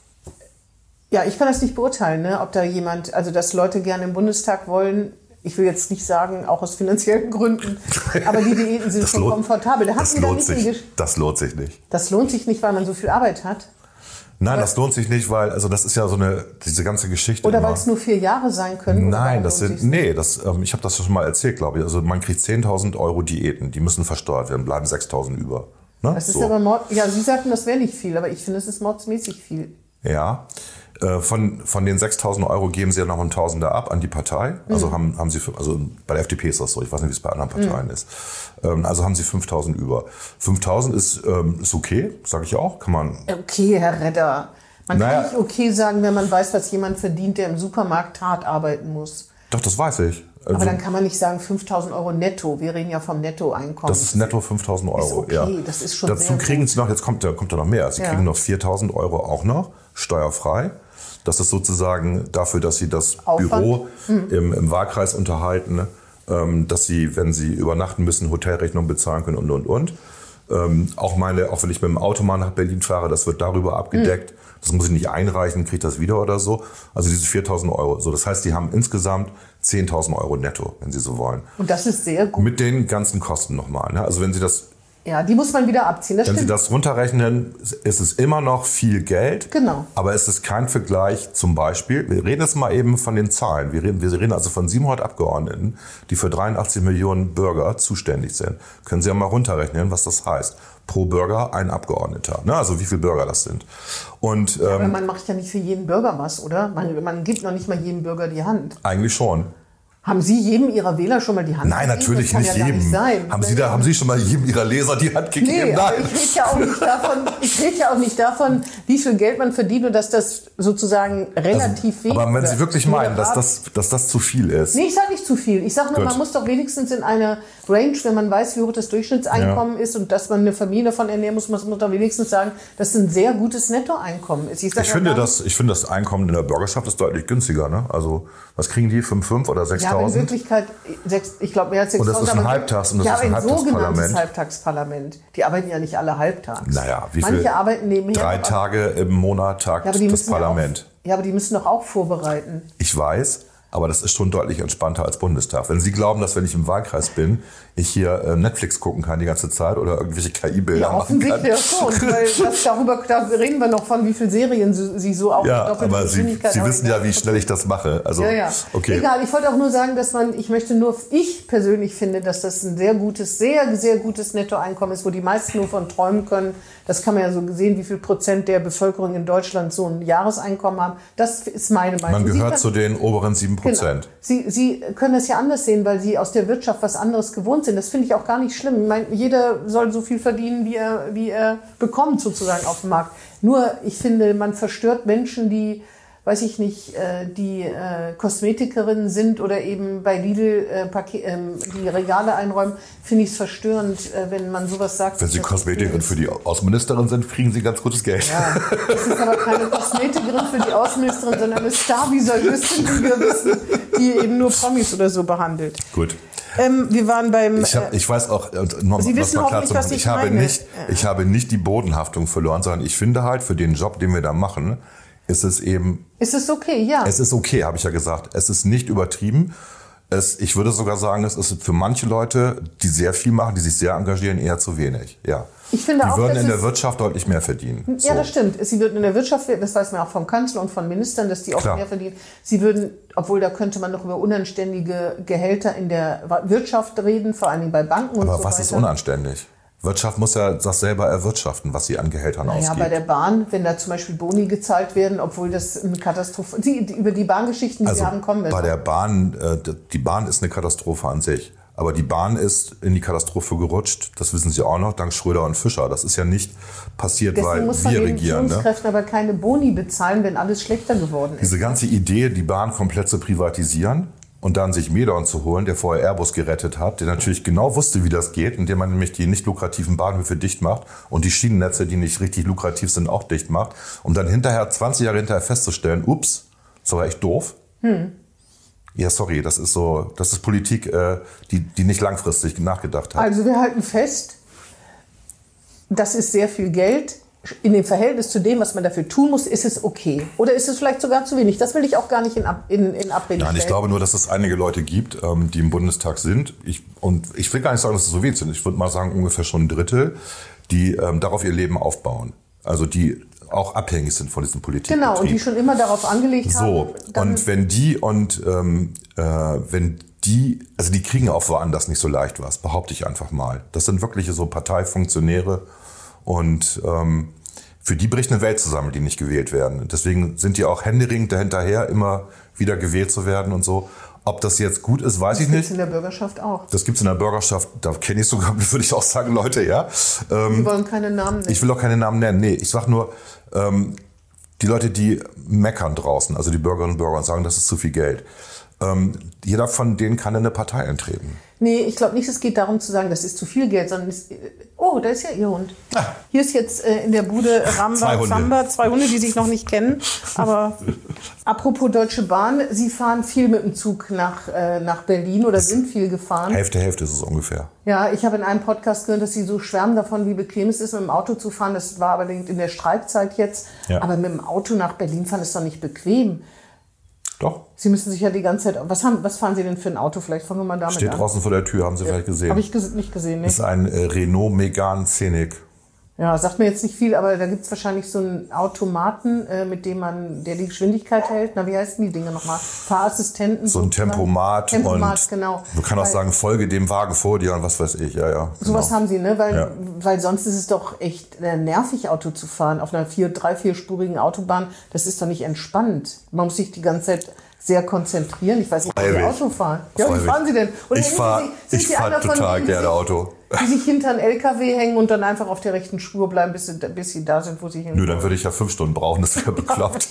Ja, ich kann das nicht beurteilen, ne? Ob da jemand, also dass Leute gerne im Bundestag wollen. Ich will jetzt nicht sagen, auch aus finanziellen Gründen, aber die Diäten sind schon lohnt, komfortabel. Da das, da lohnt nicht sich, das lohnt sich nicht. Das lohnt sich nicht, weil man so viel Arbeit hat? Nein, das lohnt sich nicht, weil, also das ist ja so eine, diese ganze Geschichte. Oder weil es nur vier Jahre sein können? Nein, das sind, nee, das, ähm, ich habe das schon mal erzählt, glaube ich. Also man kriegt zehntausend Euro Diäten, die müssen versteuert werden, bleiben sechstausend über. Ne? Das ist so. aber Mord, ja, Sie sagten, das wäre nicht viel, aber ich finde, es ist mordsmäßig viel. Ja. Von, von den sechstausend Euro geben sie ja noch ein Tausender ab an die Partei. Also mhm. haben, haben sie, also bei der F D P ist das so, ich weiß nicht, wie es bei anderen Parteien mhm. ist. Also haben sie fünftausend über. fünftausend ist, ähm, ist okay, sage ich auch, kann man. Okay, Herr Redder. Man naja. kann nicht okay sagen, wenn man weiß, was jemand verdient, der im Supermarkt hart arbeiten muss. Doch, das weiß ich. Also, aber dann kann man nicht sagen fünftausend Euro netto. Wir reden ja vom Nettoeinkommen. Das ist netto fünftausend Euro. Ist okay, ja. Das ist schon Dazu sehr kriegen gut. sie noch, jetzt kommt, kommt da noch mehr. Sie ja. kriegen noch viertausend Euro auch noch, steuerfrei. Das ist sozusagen dafür, dass sie das Aufwand. Büro mhm. im, im Wahlkreis unterhalten, ähm, dass sie, wenn sie übernachten müssen, Hotelrechnung bezahlen können und, und, und. Ähm, auch meine, auch wenn ich mit dem Auto mal nach Berlin fahre, das wird darüber abgedeckt. Mhm. Das muss ich nicht einreichen, kriege das wieder oder so. Also diese viertausend Euro. So, das heißt, die haben insgesamt zehntausend Euro netto, wenn sie so wollen. Und das ist sehr gut. Mit den ganzen Kosten nochmal. Ne? Also wenn sie das Ja, die muss man wieder abziehen. Das Wenn stimmt. Sie das runterrechnen, ist es immer noch viel Geld. Genau. Aber es ist kein Vergleich zum Beispiel. Wir reden jetzt mal eben von den Zahlen. Wir reden, wir reden also von siebenhundert Abgeordneten, die für dreiundachtzig Millionen Bürger zuständig sind. Können Sie ja mal runterrechnen, was das heißt. Pro Bürger ein Abgeordneter. Ne? Also wie viele Bürger das sind. Und, ja, aber ähm, man macht ja nicht für jeden Bürger was, oder? Man, man gibt noch nicht mal jedem Bürger die Hand. Eigentlich schon. Haben Sie jedem Ihrer Wähler schon mal die Hand Nein, gegeben? natürlich das kann nicht ja jedem. Nicht sein. Haben Sie da, haben Sie schon mal jedem Ihrer Leser die Hand gegeben? Nee, Nein. aber ich rede ja auch nicht davon, ich rede ja auch nicht davon, wie viel Geld man verdient und dass das sozusagen relativ also, wenig ist. Aber wenn Sie wirklich meinen, dass das, dass das zu viel ist. Nee, ich sage nicht zu viel. Ich sage nur, Gut. man muss doch wenigstens in einer Range, wenn man weiß, wie hoch das Durchschnittseinkommen ja. ist und dass man eine Familie davon ernähren muss, muss man doch wenigstens sagen, dass es ein sehr gutes Nettoeinkommen ist. Ich, ich, finde, das, ich finde, das Einkommen in der Bürgerschaft ist deutlich günstiger. Ne? Also was kriegen die? fünf Komma fünf oder sechstausend? Ja, aber in Wirklichkeit, sechs, ich glaube mehr als sechstausend. Und das ist ein Halbtags- und das ja, ist ein ein sogenanntes Halbtagsparlament. Halbtagsparlament. Die arbeiten ja nicht alle halbtags. Naja, wie Manche viel? arbeiten nebenher. Drei Tage im Monat tagt ja, aber die das müssen Parlament. Ja, auch, ja, aber die müssen doch auch vorbereiten. Ich weiß, aber das ist schon deutlich entspannter als Bundestag. Wenn Sie glauben, dass wenn ich im Wahlkreis bin, ich hier äh, Netflix gucken kann die ganze Zeit oder irgendwelche K I-Bilder ja, machen kann. offensichtlich ja schon, weil das darüber da reden wir noch von, wie viele Serien Sie so auch ja, aber Sie, Sie wissen ja, wie schnell ich das mache. Also, ja, ja. Okay. Egal, ich wollte auch nur sagen, dass man, ich möchte nur, ich persönlich finde, dass das ein sehr gutes, sehr, sehr gutes Nettoeinkommen ist, wo die meisten nur von träumen können. Das kann man ja so sehen, wie viel Prozent der Bevölkerung in Deutschland so ein Jahreseinkommen haben. Das ist meine Meinung. Man gehört kann, zu den oberen sieben Prozent. Genau. Sie, Sie können das ja anders sehen, weil Sie aus der Wirtschaft was anderes gewohnt sind. Das finde ich auch gar nicht schlimm. Ich meine, jeder soll so viel verdienen, wie er, wie er bekommt sozusagen auf dem Markt. Nur, ich finde, man verstört Menschen, die, weiß ich nicht, die äh, Kosmetikerinnen sind oder eben bei Lidl äh, Paket, äh, die Regale einräumen, finde ich es verstörend, äh, wenn man sowas sagt. Wenn Sie Kosmetikerin für die Außenministerin sind, kriegen Sie ganz gutes Geld. Ja, das ist aber keine Kosmetikerin für die Außenministerin, sondern eine Star-Visagistin, wie wir wissen, die eben nur Promis oder so behandelt. Gut. Ähm, wir waren beim... Ich, hab, ich weiß auch, noch, Sie was wissen mal klar hoffentlich, zu machen, was ich ich habe, meine. nicht, ich habe nicht die Bodenhaftung verloren, sondern ich finde halt, für den Job, den wir da machen, ist es eben... Ist es okay, ja. Es ist okay, habe ich ja gesagt. Es ist nicht übertrieben. Es, ich würde sogar sagen, es ist für manche Leute, die sehr viel machen, die sich sehr engagieren, eher zu wenig. Ja. Ich finde die auch, würden dass in der es- Wirtschaft deutlich mehr verdienen. Ja, So. das stimmt. Sie würden in der Wirtschaft, das weiß man auch vom Kanzler und von Ministern, dass die oft Klar. mehr verdienen. Sie würden, obwohl da könnte man noch über unanständige Gehälter in der Wirtschaft reden, vor allen Dingen bei Banken und Aber so was weiter. ist unanständig? Wirtschaft muss ja das selber erwirtschaften, was sie an Gehältern Ja, ausgibt. bei der Bahn, wenn da zum Beispiel Boni gezahlt werden, obwohl das eine Katastrophe... Sie, die, über die Bahngeschichten, die also Sie haben, kommen wir bei noch. der Bahn, äh, die Bahn ist eine Katastrophe an sich. Aber die Bahn ist in die Katastrophe gerutscht, das wissen Sie auch noch, dank Schröder und Fischer. Das ist ja nicht passiert, Deswegen weil muss man wir den regieren. Führungskräften Ne? aber keine Boni bezahlen, wenn alles schlechter geworden ist. Diese ganze Idee, die Bahn komplett zu privatisieren und dann sich Medorn zu holen, der vorher Airbus gerettet hat, der natürlich genau wusste, wie das geht, indem man nämlich die nicht lukrativen Bahnhöfe dicht macht und die Schienennetze, die nicht richtig lukrativ sind, auch dicht macht, um dann hinterher, zwanzig Jahre hinterher festzustellen, ups, das war echt doof. Hm. Ja, sorry, das ist so, das ist Politik, äh, die, die nicht langfristig nachgedacht hat. Also wir halten fest, das ist sehr viel Geld. In dem Verhältnis zu dem, was man dafür tun muss, ist es okay. Oder ist es vielleicht sogar zu wenig? Das will ich auch gar nicht in, Ab, in, in Abrede stellen. Nein, ich glaube nur, dass es einige Leute gibt, ähm, die im Bundestag sind. Ich, und ich will gar nicht sagen, dass es so wenig sind. Ich würde mal sagen, ungefähr schon ein Drittel, die ähm, darauf ihr Leben aufbauen. Also die auch abhängig sind von diesem Politikbetrieb. Genau, und die schon immer darauf angelegt haben. So, und wenn die und ähm, äh, wenn die, also die kriegen auch woanders nicht so leicht was, behaupte ich einfach mal. Das sind wirkliche so Parteifunktionäre und ähm, für die bricht eine Welt zusammen, die nicht gewählt werden. Deswegen sind die auch händeringend dahinterher, immer wieder gewählt zu werden und so. Ob das jetzt gut ist, weiß ich nicht. Das gibt's in der Bürgerschaft auch. Das gibt's in der Bürgerschaft, da kenne ich sogar, würde ich auch sagen, Leute, ja. Ähm, Sie wollen keine Namen nennen. Ich will auch keine Namen nennen, nee. Ich sag nur, ähm, die Leute, die meckern draußen, also die Bürgerinnen und Bürger und sagen, das ist zu viel Geld. Ähm, jeder von denen kann in eine Partei eintreten. Nee, ich glaube nicht, es geht darum zu sagen, das ist zu viel Geld, sondern es, oh, da ist ja Ihr Hund. Ah. Hier ist jetzt äh, in der Bude Ramba, zwei Zamba, zwei Hunde, die sich noch nicht kennen. Aber apropos Deutsche Bahn, Sie fahren viel mit dem Zug nach, äh, nach Berlin oder sind viel gefahren. Hälfte, Hälfte ist es ungefähr. Ja, ich habe in einem Podcast gehört, dass Sie so schwärmen davon, wie bequem es ist, mit dem Auto zu fahren. Das war aber in der Streikzeit jetzt. Ja. Aber mit dem Auto nach Berlin fahren ist doch nicht bequem. Doch. Sie müssen sich ja die ganze Zeit... Was, haben, was fahren Sie denn für ein Auto? Vielleicht fangen wir mal damit Steht an. Steht draußen vor der Tür, haben Sie ja. vielleicht gesehen. Habe ich ges- nicht gesehen, ne? Das ist ein äh, Renault Megane Scenic. Ja, sagt mir jetzt nicht viel, aber da gibt's wahrscheinlich so einen Automaten, äh, mit dem man, der die Geschwindigkeit hält. Na, wie heißen die Dinge nochmal? Fahrassistenten. So ein Tempomat. Tempomat, und genau. Du kannst auch sagen, folge dem Wagen vor dir und was weiß ich. Ja, ja. Sowas genau. haben sie, ne? Weil, ja. weil sonst ist es doch echt äh, nervig, Auto zu fahren. Auf einer vier, drei, vierspurigen Autobahn, das ist doch nicht entspannt. Man muss sich die ganze Zeit sehr konzentrieren. Ich weiß nicht, wie Sie Auto fahren. Ja, wie fahren Sie denn? Oder ich fahre fahr total gerne sich, Auto. Die sich hinter einen L K W hängen und dann einfach auf der rechten Spur bleiben, bis sie, bis sie da sind, wo sie hin. Nö, dann würde ich ja fünf Stunden brauchen, das wäre bekloppt.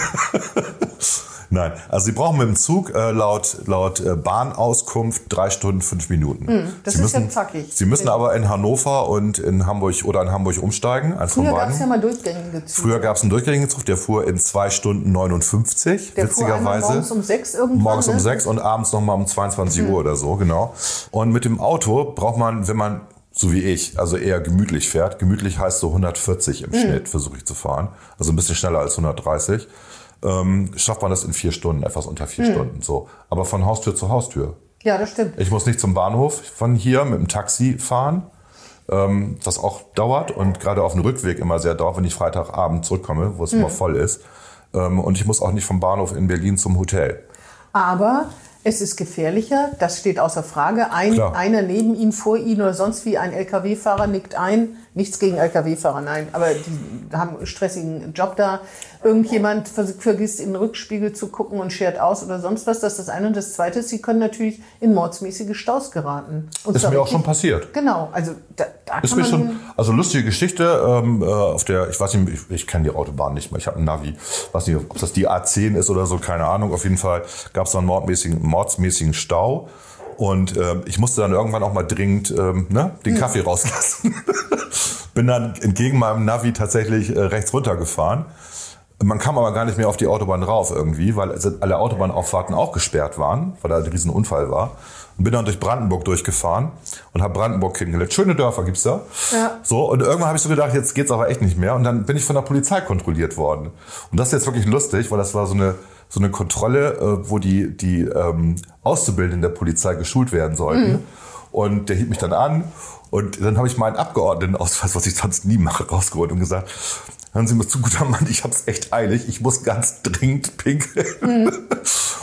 Nein, also Sie brauchen mit dem Zug äh, laut, laut äh, Bahnauskunft drei Stunden, fünf Minuten. Mm, das Sie ist müssen, ja zackig. Sie müssen aber in Hannover und in Hamburg oder in Hamburg umsteigen. Eins Früher gab es ja mal durchgängige Züge. Früher gab es einen durchgängigen Zug, der fuhr in zwei Stunden neunundfünfzig, der witzigerweise. Fuhr morgens um sechs irgendwann. Morgens um ne? sechs und abends nochmal um zweiundzwanzig mhm. Uhr oder so, genau. Und mit dem Auto braucht man, wenn man so wie ich, also eher gemütlich fährt. Gemütlich heißt so hundertvierzig im mhm. Schnitt, versuche ich zu fahren. Also ein bisschen schneller als hundertdreißig. Ähm, schafft man das in vier Stunden, etwas unter vier mhm. Stunden. So. Aber von Haustür zu Haustür. Ja, das stimmt. Ich muss nicht zum Bahnhof von hier mit dem Taxi fahren, ähm, was auch dauert und gerade auf dem Rückweg immer sehr dauert, wenn ich Freitagabend zurückkomme, wo es mhm. immer voll ist. Ähm, und ich muss auch nicht vom Bahnhof in Berlin zum Hotel. Aber es ist gefährlicher, das steht außer Frage. Ein, einer neben Ihnen, vor Ihnen oder sonst wie ein L K W-Fahrer nickt ein. Nichts gegen L K W-Fahrer, nein, aber die haben einen stressigen Job da. Irgendjemand vergisst in den Rückspiegel zu gucken und schert aus oder sonst was. Das ist das eine. Und das zweite ist, Sie können natürlich in mordsmäßige Staus geraten. Und ist mir auch schon passiert. Genau, also da, da ist kann mir man schon, also lustige Geschichte, ähm, auf der, ich weiß nicht, ich, ich kenne die Autobahn nicht mehr, ich habe ein Navi, weiß nicht, ob das die A zehn ist oder so, keine Ahnung. Auf jeden Fall gab es da einen mordmäßigen, mordsmäßigen Stau. Und ähm, ich musste dann irgendwann auch mal dringend ähm, ne, den hm. Kaffee rauslassen. Bin dann entgegen meinem Navi tatsächlich äh, rechts runtergefahren. Man kam aber gar nicht mehr auf die Autobahn rauf irgendwie, weil alle Autobahnauffahrten auch gesperrt waren, weil da ein riesen Unfall war. Und bin dann durch Brandenburg durchgefahren und habe Brandenburg kennengelernt. Schöne Dörfer gibt's da. Ja. So, und irgendwann habe ich so gedacht, jetzt geht's aber echt nicht mehr. Und dann bin ich von der Polizei kontrolliert worden. Und das ist jetzt wirklich lustig, weil das war so eine so eine Kontrolle, wo die die ähm, Auszubildenden der Polizei geschult werden sollten. Mhm. Und der hielt mich dann an. Und dann habe ich meinen Abgeordnetenausweis, was ich sonst nie mache, rausgeholt und gesagt, hören Sie mir zu, guter Mann, ich hab's echt eilig, ich muss ganz dringend pinkeln. Mhm.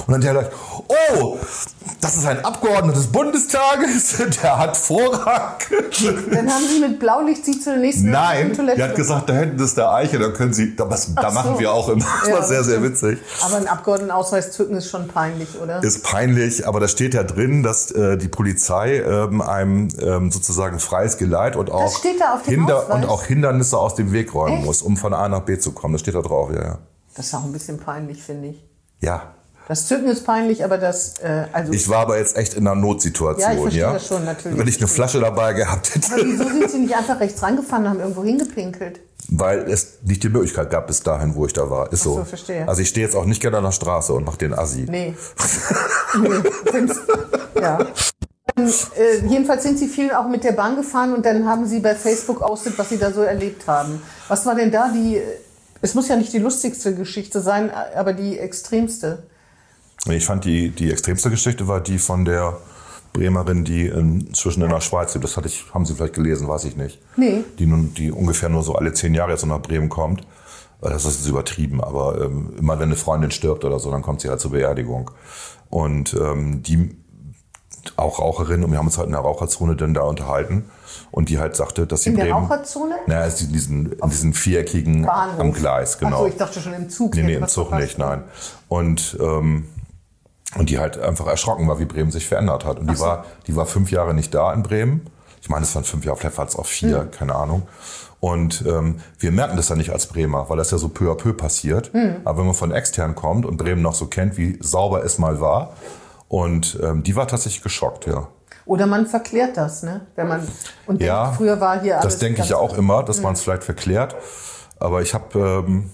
Und dann der sagt, oh, das ist ein Abgeordneter des Bundestages, der hat Vorrang. Dann haben Sie mit Blaulicht Sie zur nächsten Nein, Toilette. der hat gesagt, da hinten ist der Eiche, da können Sie, da, was, da so. machen wir auch immer. Das Ja, war sehr, sehr stimmt. witzig. Aber ein Abgeordnetenausweis zücken ist schon peinlich, oder? Ist peinlich, aber da steht ja drin, dass äh, die Polizei ähm, einem ähm, sozusagen freies Geleit und auch, steht da auf dem Hinder- Ausweis? und auch Hindernisse aus dem Weg räumen Echt? muss, um von A nach B zu kommen. Das steht da drauf, ja, ja. Das ist auch ein bisschen peinlich, finde ich. Ja. Das Zücken ist peinlich, aber das, äh, also... Ich war aber jetzt echt in einer Notsituation, Ja, ich verstehe ja. das schon, natürlich. Wenn ich eine Flasche dabei gehabt hätte. Aber wieso sind Sie nicht einfach rechts rangefahren und haben irgendwo hingepinkelt? Weil es nicht die Möglichkeit gab bis dahin, wo ich da war. Ist Ach so, so. verstehe. Also ich stehe jetzt auch nicht gerne an der Straße und mache den Assi. Nee. nee. find's- Ja. Ähm, äh, jedenfalls sind Sie viel auch mit der Bahn gefahren und dann haben Sie bei Facebook ausgestellt, was Sie da so erlebt haben. Was war denn da die... Es muss ja nicht die lustigste Geschichte sein, aber die extremste. Ich fand die, die extremste Geschichte war die von der Bremerin, die inzwischen in der Schweiz lebt. Das hatte ich, haben Sie vielleicht gelesen, weiß ich nicht. Nee. Die, nun, die ungefähr nur so alle zehn Jahre jetzt so nach Bremen kommt. Das ist jetzt übertrieben, aber ähm, immer wenn eine Freundin stirbt oder so, dann kommt sie halt zur Beerdigung. Und ähm, die auch Raucherin, und wir haben uns halt in der Raucherzone dann da unterhalten. Und die halt sagte, dass sie In der Bremen... Raucherzone? Naja, in diesen, in diesen viereckigen Bahnhof. am Gleis, genau. Ach so, ich dachte schon im Zug. Nee, nee, hätte im was Zug verpasst. nicht, nein. Und, ähm, und die halt einfach erschrocken war, wie Bremen sich verändert hat. Und die Ach so. war, die war fünf Jahre nicht da in Bremen. Ich meine, es waren fünf Jahre, vielleicht waren es auch vier, Hm. keine Ahnung. Und ähm, wir merken das ja nicht als Bremer, weil das ja so peu à peu passiert. Hm. Aber wenn man von extern kommt und Bremen noch so kennt, wie sauber es mal war, und ähm, die war tatsächlich geschockt, ja. Oder man verklärt das, ne? Wenn man und Ja, denkt, früher war hier alles. Das denke ich ganz- ja auch immer, dass man es vielleicht verklärt. Aber ich habe, ähm,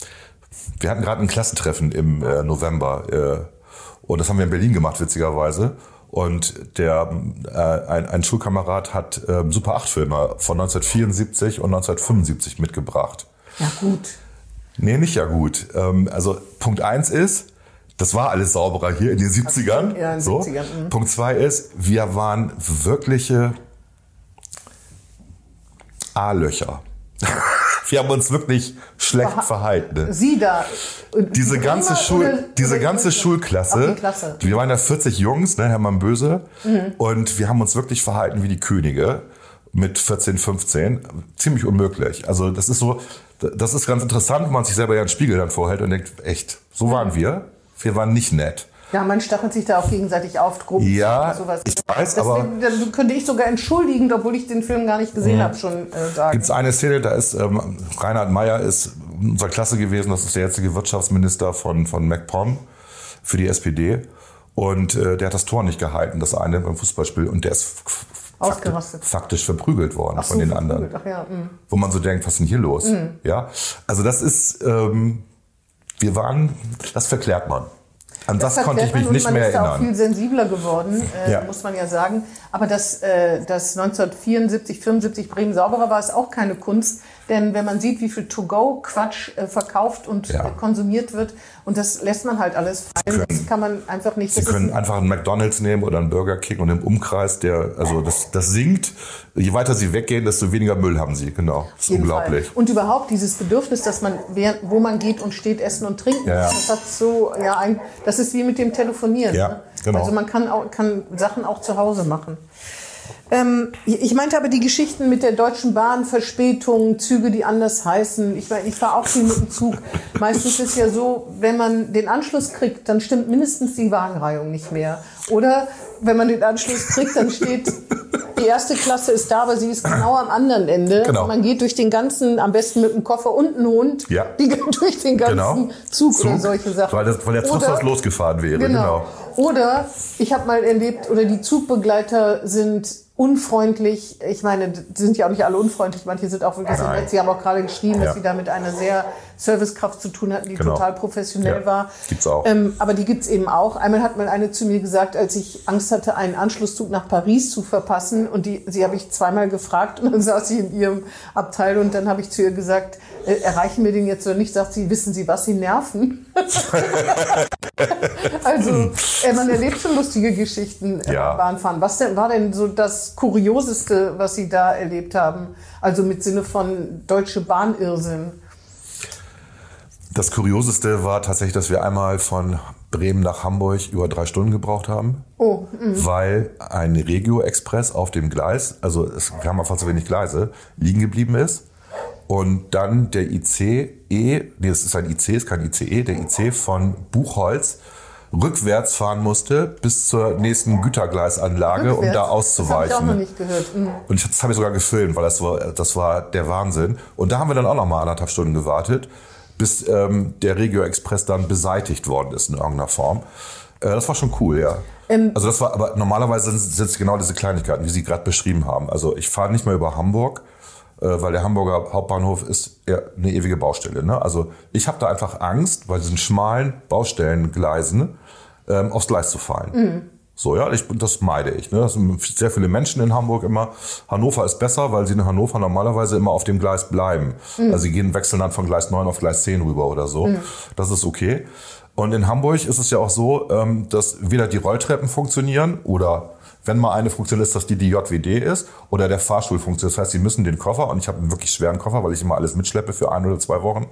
wir hatten gerade ein Klassentreffen im äh, November äh, und das haben wir in Berlin gemacht, witzigerweise. Und der, äh, ein, ein Schulkamerad hat äh, Super acht Filme von neunzehnhundertvierundsiebzig und neunzehnhundertfünfundsiebzig mitgebracht. Ja, gut. Nee, nicht ja gut. Ähm, also Punkt eins ist, das war alles sauberer hier in den siebzigern. Ja, in den so. siebzigern, mhm. Punkt zwei ist, wir waren wirkliche A-Löcher. Wir haben uns wirklich schlecht Verha- verhalten. Ne? Sie da. Diese ganze, Bremer Schul, oder- diese oder- ganze Ach, Schulklasse, die Klasse. wir waren ja vierzig Jungs, ne, Hermann Böse, Mhm. und wir haben uns wirklich verhalten wie die Könige mit vierzehn, fünfzehn. Ziemlich unmöglich. Also das ist so, das ist ganz interessant, wenn man sich selber ja einen Spiegel dann vorhält und denkt, echt, so waren wir. Wir waren nicht nett. Ja, man stachelt sich da auch gegenseitig auf, Gruppen Ja, und sowas. ich weiß, das, aber- Dann könnte ich sogar entschuldigend, obwohl ich den Film gar nicht gesehen habe, schon äh, sagen. Gibt es eine Szene, da ist ähm, Reinhard Meyer ist in unserer Klasse gewesen, das ist der jetzige Wirtschaftsminister von, von MacPom für die S P D. Und äh, der hat das Tor nicht gehalten, das eine beim Fußballspiel, und der ist f- f- Ausgerastet. faktisch verprügelt worden Ach so, von den verprügelt. anderen. Ach ja, mh. Wo man so denkt, was ist denn hier los? Ja, also das ist, ähm, wir waren, das verklärt man. An das, Das konnte ich erklärt mich man, nicht und man mehr ist da auch erinnern. viel sensibler geworden, äh, Ja. muss man ja sagen. Aber dass, äh, dass neunzehnhundertvierundsiebzig, fünfundsiebzig Bremen sauberer war, ist auch keine Kunst. Denn wenn man sieht, wie viel To-Go-Quatsch äh, verkauft und Ja. äh, konsumiert wird, und das lässt man halt alles fallen, können- das kann man einfach nicht. Sie das können ist, einfach einen McDonald's nehmen oder einen Burger King und im Umkreis, der, also das, das sinkt. Je weiter Sie weggehen, desto weniger Müll haben Sie. Genau. Das ist jeden unglaublich. Fall. Und überhaupt dieses Bedürfnis, dass man, während, wo man geht und steht, essen und trinken. Ja, ja. Das hat so, ja, ein, das ist wie mit dem Telefonieren. Ja, ne? genau. Also man kann, auch, kann Sachen auch zu Hause machen. Ähm, ich meinte aber die Geschichten mit der Deutschen Bahn, Verspätungen, Züge, die anders heißen. Ich meine, ich fahre auch viel mit dem Zug. Meistens ist ja so, wenn man den Anschluss kriegt, dann stimmt mindestens die Wagenreihung nicht mehr. Oder wenn man den Anschluss kriegt, dann steht, die erste Klasse ist da, aber sie ist genau am anderen Ende. Genau. Und man geht durch den ganzen, am besten mit einem Koffer und einem Hund, Ja. die gehen durch den ganzen Genau. Zug, oder solche Sachen. Weil, das, weil der Zug Oder- sonst losgefahren wäre. Genau. Genau. Oder ich habe mal erlebt, oder die Zugbegleiter sind unfreundlich. Ich meine, die sind ja auch nicht alle unfreundlich. Manche sind auch wirklich so Nein. nett. Sie haben auch gerade geschrieben, Ja. dass sie da mit einer sehr Servicekraft zu tun hatten, die Genau. total professionell Ja. war. Gibt's auch. Ähm, aber die gibt's eben auch. Einmal hat mal eine zu mir gesagt, als ich Angst hatte, einen Anschlusszug nach Paris zu verpassen. Und die, sie habe ich zweimal gefragt und dann saß sie in ihrem Abteil und dann habe ich zu ihr gesagt, äh, erreichen wir den jetzt oder nicht? Sagt sie, wissen Sie was, Sie nerven? Also, äh, man erlebt schon lustige Geschichten äh, Ja. beim Bahnfahren. Was denn, war denn so das Kurioseste, was Sie da erlebt haben? Also mit Sinne von deutsche Bahnirrsinn. Das Kurioseste war tatsächlich, dass wir einmal von Bremen nach Hamburg über drei Stunden gebraucht haben. Oh, mh. Weil ein Regio-Express auf dem Gleis, also es, wir haben einfach zu wenig Gleise, liegen geblieben ist. Und dann der I C E, nee, es ist ein I C, es ist kein I C E, der I C von Buchholz rückwärts fahren musste bis zur nächsten Gütergleisanlage, rückwärts? um da auszuweichen. Das habe ich auch noch nicht gehört. Mhm. Und ich, das habe ich sogar gefilmt, weil das war, das war der Wahnsinn. Und da haben wir dann auch noch mal anderthalb Stunden gewartet, bis ähm, der Regio-Express dann beseitigt worden ist in irgendeiner Form. Äh, das war schon cool, ja. Ähm, also das war, aber normalerweise sind es genau diese Kleinigkeiten, wie Sie gerade beschrieben haben. Also ich fahre nicht mehr über Hamburg, äh, weil der Hamburger Hauptbahnhof ist eher eine ewige Baustelle. Ne? Also ich habe da einfach Angst, bei diesen schmalen Baustellengleisen ähm, aufs Gleis zu fallen. Mhm. So, ja, ich, das meide ich. Ne? Das sind sehr viele Menschen in Hamburg immer. Hannover ist besser, weil sie in Hannover normalerweise immer auf dem Gleis bleiben. Mhm. Also sie gehen, wechseln dann von Gleis neun auf Gleis zehn rüber oder so. Mhm. Das ist okay. Und in Hamburg ist es ja auch so, dass weder die Rolltreppen funktionieren oder wenn mal eine funktioniert, ist, dass die die J W D ist oder der Fahrstuhl funktioniert. Das heißt, sie müssen den Koffer, und ich habe einen wirklich schweren Koffer, weil ich immer alles mitschleppe für ein oder zwei Wochen,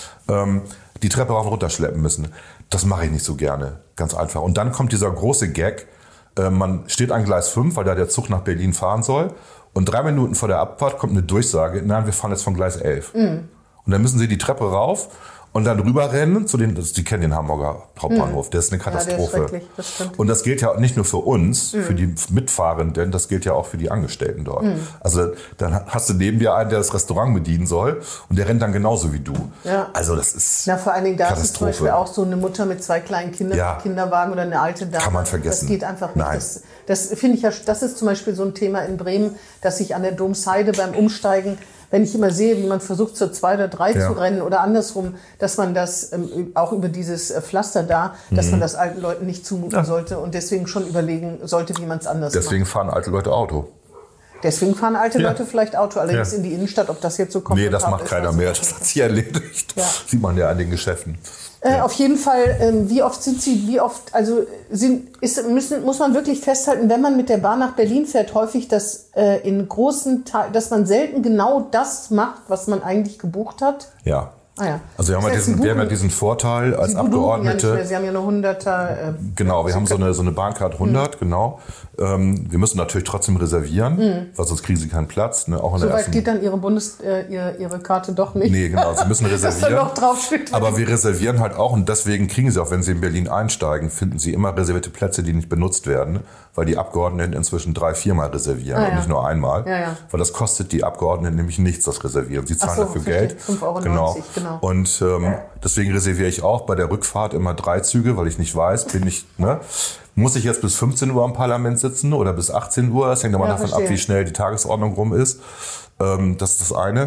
die Treppe rauf und runter schleppen müssen. Das mache ich nicht so gerne. Ganz einfach. Und dann kommt dieser große Gag. Man steht an Gleis fünf, weil da der Zug nach Berlin fahren soll. Und drei Minuten vor der Abfahrt kommt eine Durchsage, nein, wir fahren jetzt von Gleis elf. Mhm. Und dann müssen sie die Treppe rauf und dann rüberrennen zu den, Sie kennen den Hamburger Hauptbahnhof, mhm. das ist eine Katastrophe. Ja, der ist das stimmt. Und das gilt ja nicht nur für uns, mhm. für die Mitfahrenden, das gilt ja auch für die Angestellten dort. Mhm. Also dann hast du neben dir einen, der das Restaurant bedienen soll, und der rennt dann genauso wie du. Ja. Also das ist Na, vor allen Dingen da ist zum Beispiel auch so eine Mutter mit zwei kleinen Kindern, ja. Kinderwagen oder eine alte Dame. Kann man vergessen. Das geht einfach nicht. Nein. Das, das finde ich ja, das ist zum Beispiel so ein Thema in Bremen, dass ich an der Domsheide beim Umsteigen, wenn ich immer sehe, wie man versucht, zur zwei oder drei ja. zu rennen oder andersrum, dass man das ähm, auch über dieses äh, Pflaster da, dass mhm. man das alten Leuten nicht zumuten ja. sollte und deswegen schon überlegen sollte, wie man es anders deswegen macht. Deswegen fahren alte Leute Auto. Deswegen fahren alte ja. Leute vielleicht Auto, allerdings ja. in die Innenstadt, ob das jetzt so kommt. Nee, das macht keiner mehr. Das hat sich erledigt. Ja. Sieht man ja an den Geschäften. Äh, ja. Auf jeden Fall, ähm, wie oft sind Sie, wie oft, also sind, ist, müssen, muss man wirklich festhalten, wenn man mit der Bahn nach Berlin fährt, häufig, dass äh, in großen Teilen, dass man selten genau das macht, was man eigentlich gebucht hat? Ja. Ah ja. Also wir haben, ja diesen, wir haben ja diesen Vorteil als Sie Abgeordnete. Ja, Sie haben ja eine hunderter. Äh, genau, wir haben so eine so eine Bahncard hundert, mhm. genau. Ähm, wir müssen natürlich trotzdem reservieren, mhm. weil sonst kriegen Sie keinen Platz. Ne, auch in so der weit ersten geht dann Ihre Bundes äh, Ihre, Ihre Karte doch nicht. Nee, genau, Sie müssen reservieren. Dass da noch draufsteht. Aber wir reservieren halt auch, und deswegen kriegen Sie auch, wenn Sie in Berlin einsteigen, finden Sie immer reservierte Plätze, die nicht benutzt werden, weil die Abgeordneten inzwischen drei, viermal reservieren ah, und ja. nicht nur einmal. Ja, ja. Weil das kostet die Abgeordneten nämlich nichts, das Reservieren. Sie zahlen so, dafür Geld. fünf Euro neunzig, genau. genau. Und ähm, deswegen reserviere ich auch bei der Rückfahrt immer drei Züge, weil ich nicht weiß, bin ich, ne, muss ich jetzt bis fünfzehn Uhr am Parlament sitzen oder bis achtzehn Uhr? Das hängt immer ja, davon verstehe. ab, wie schnell die Tagesordnung rum ist. Ähm, das ist das eine.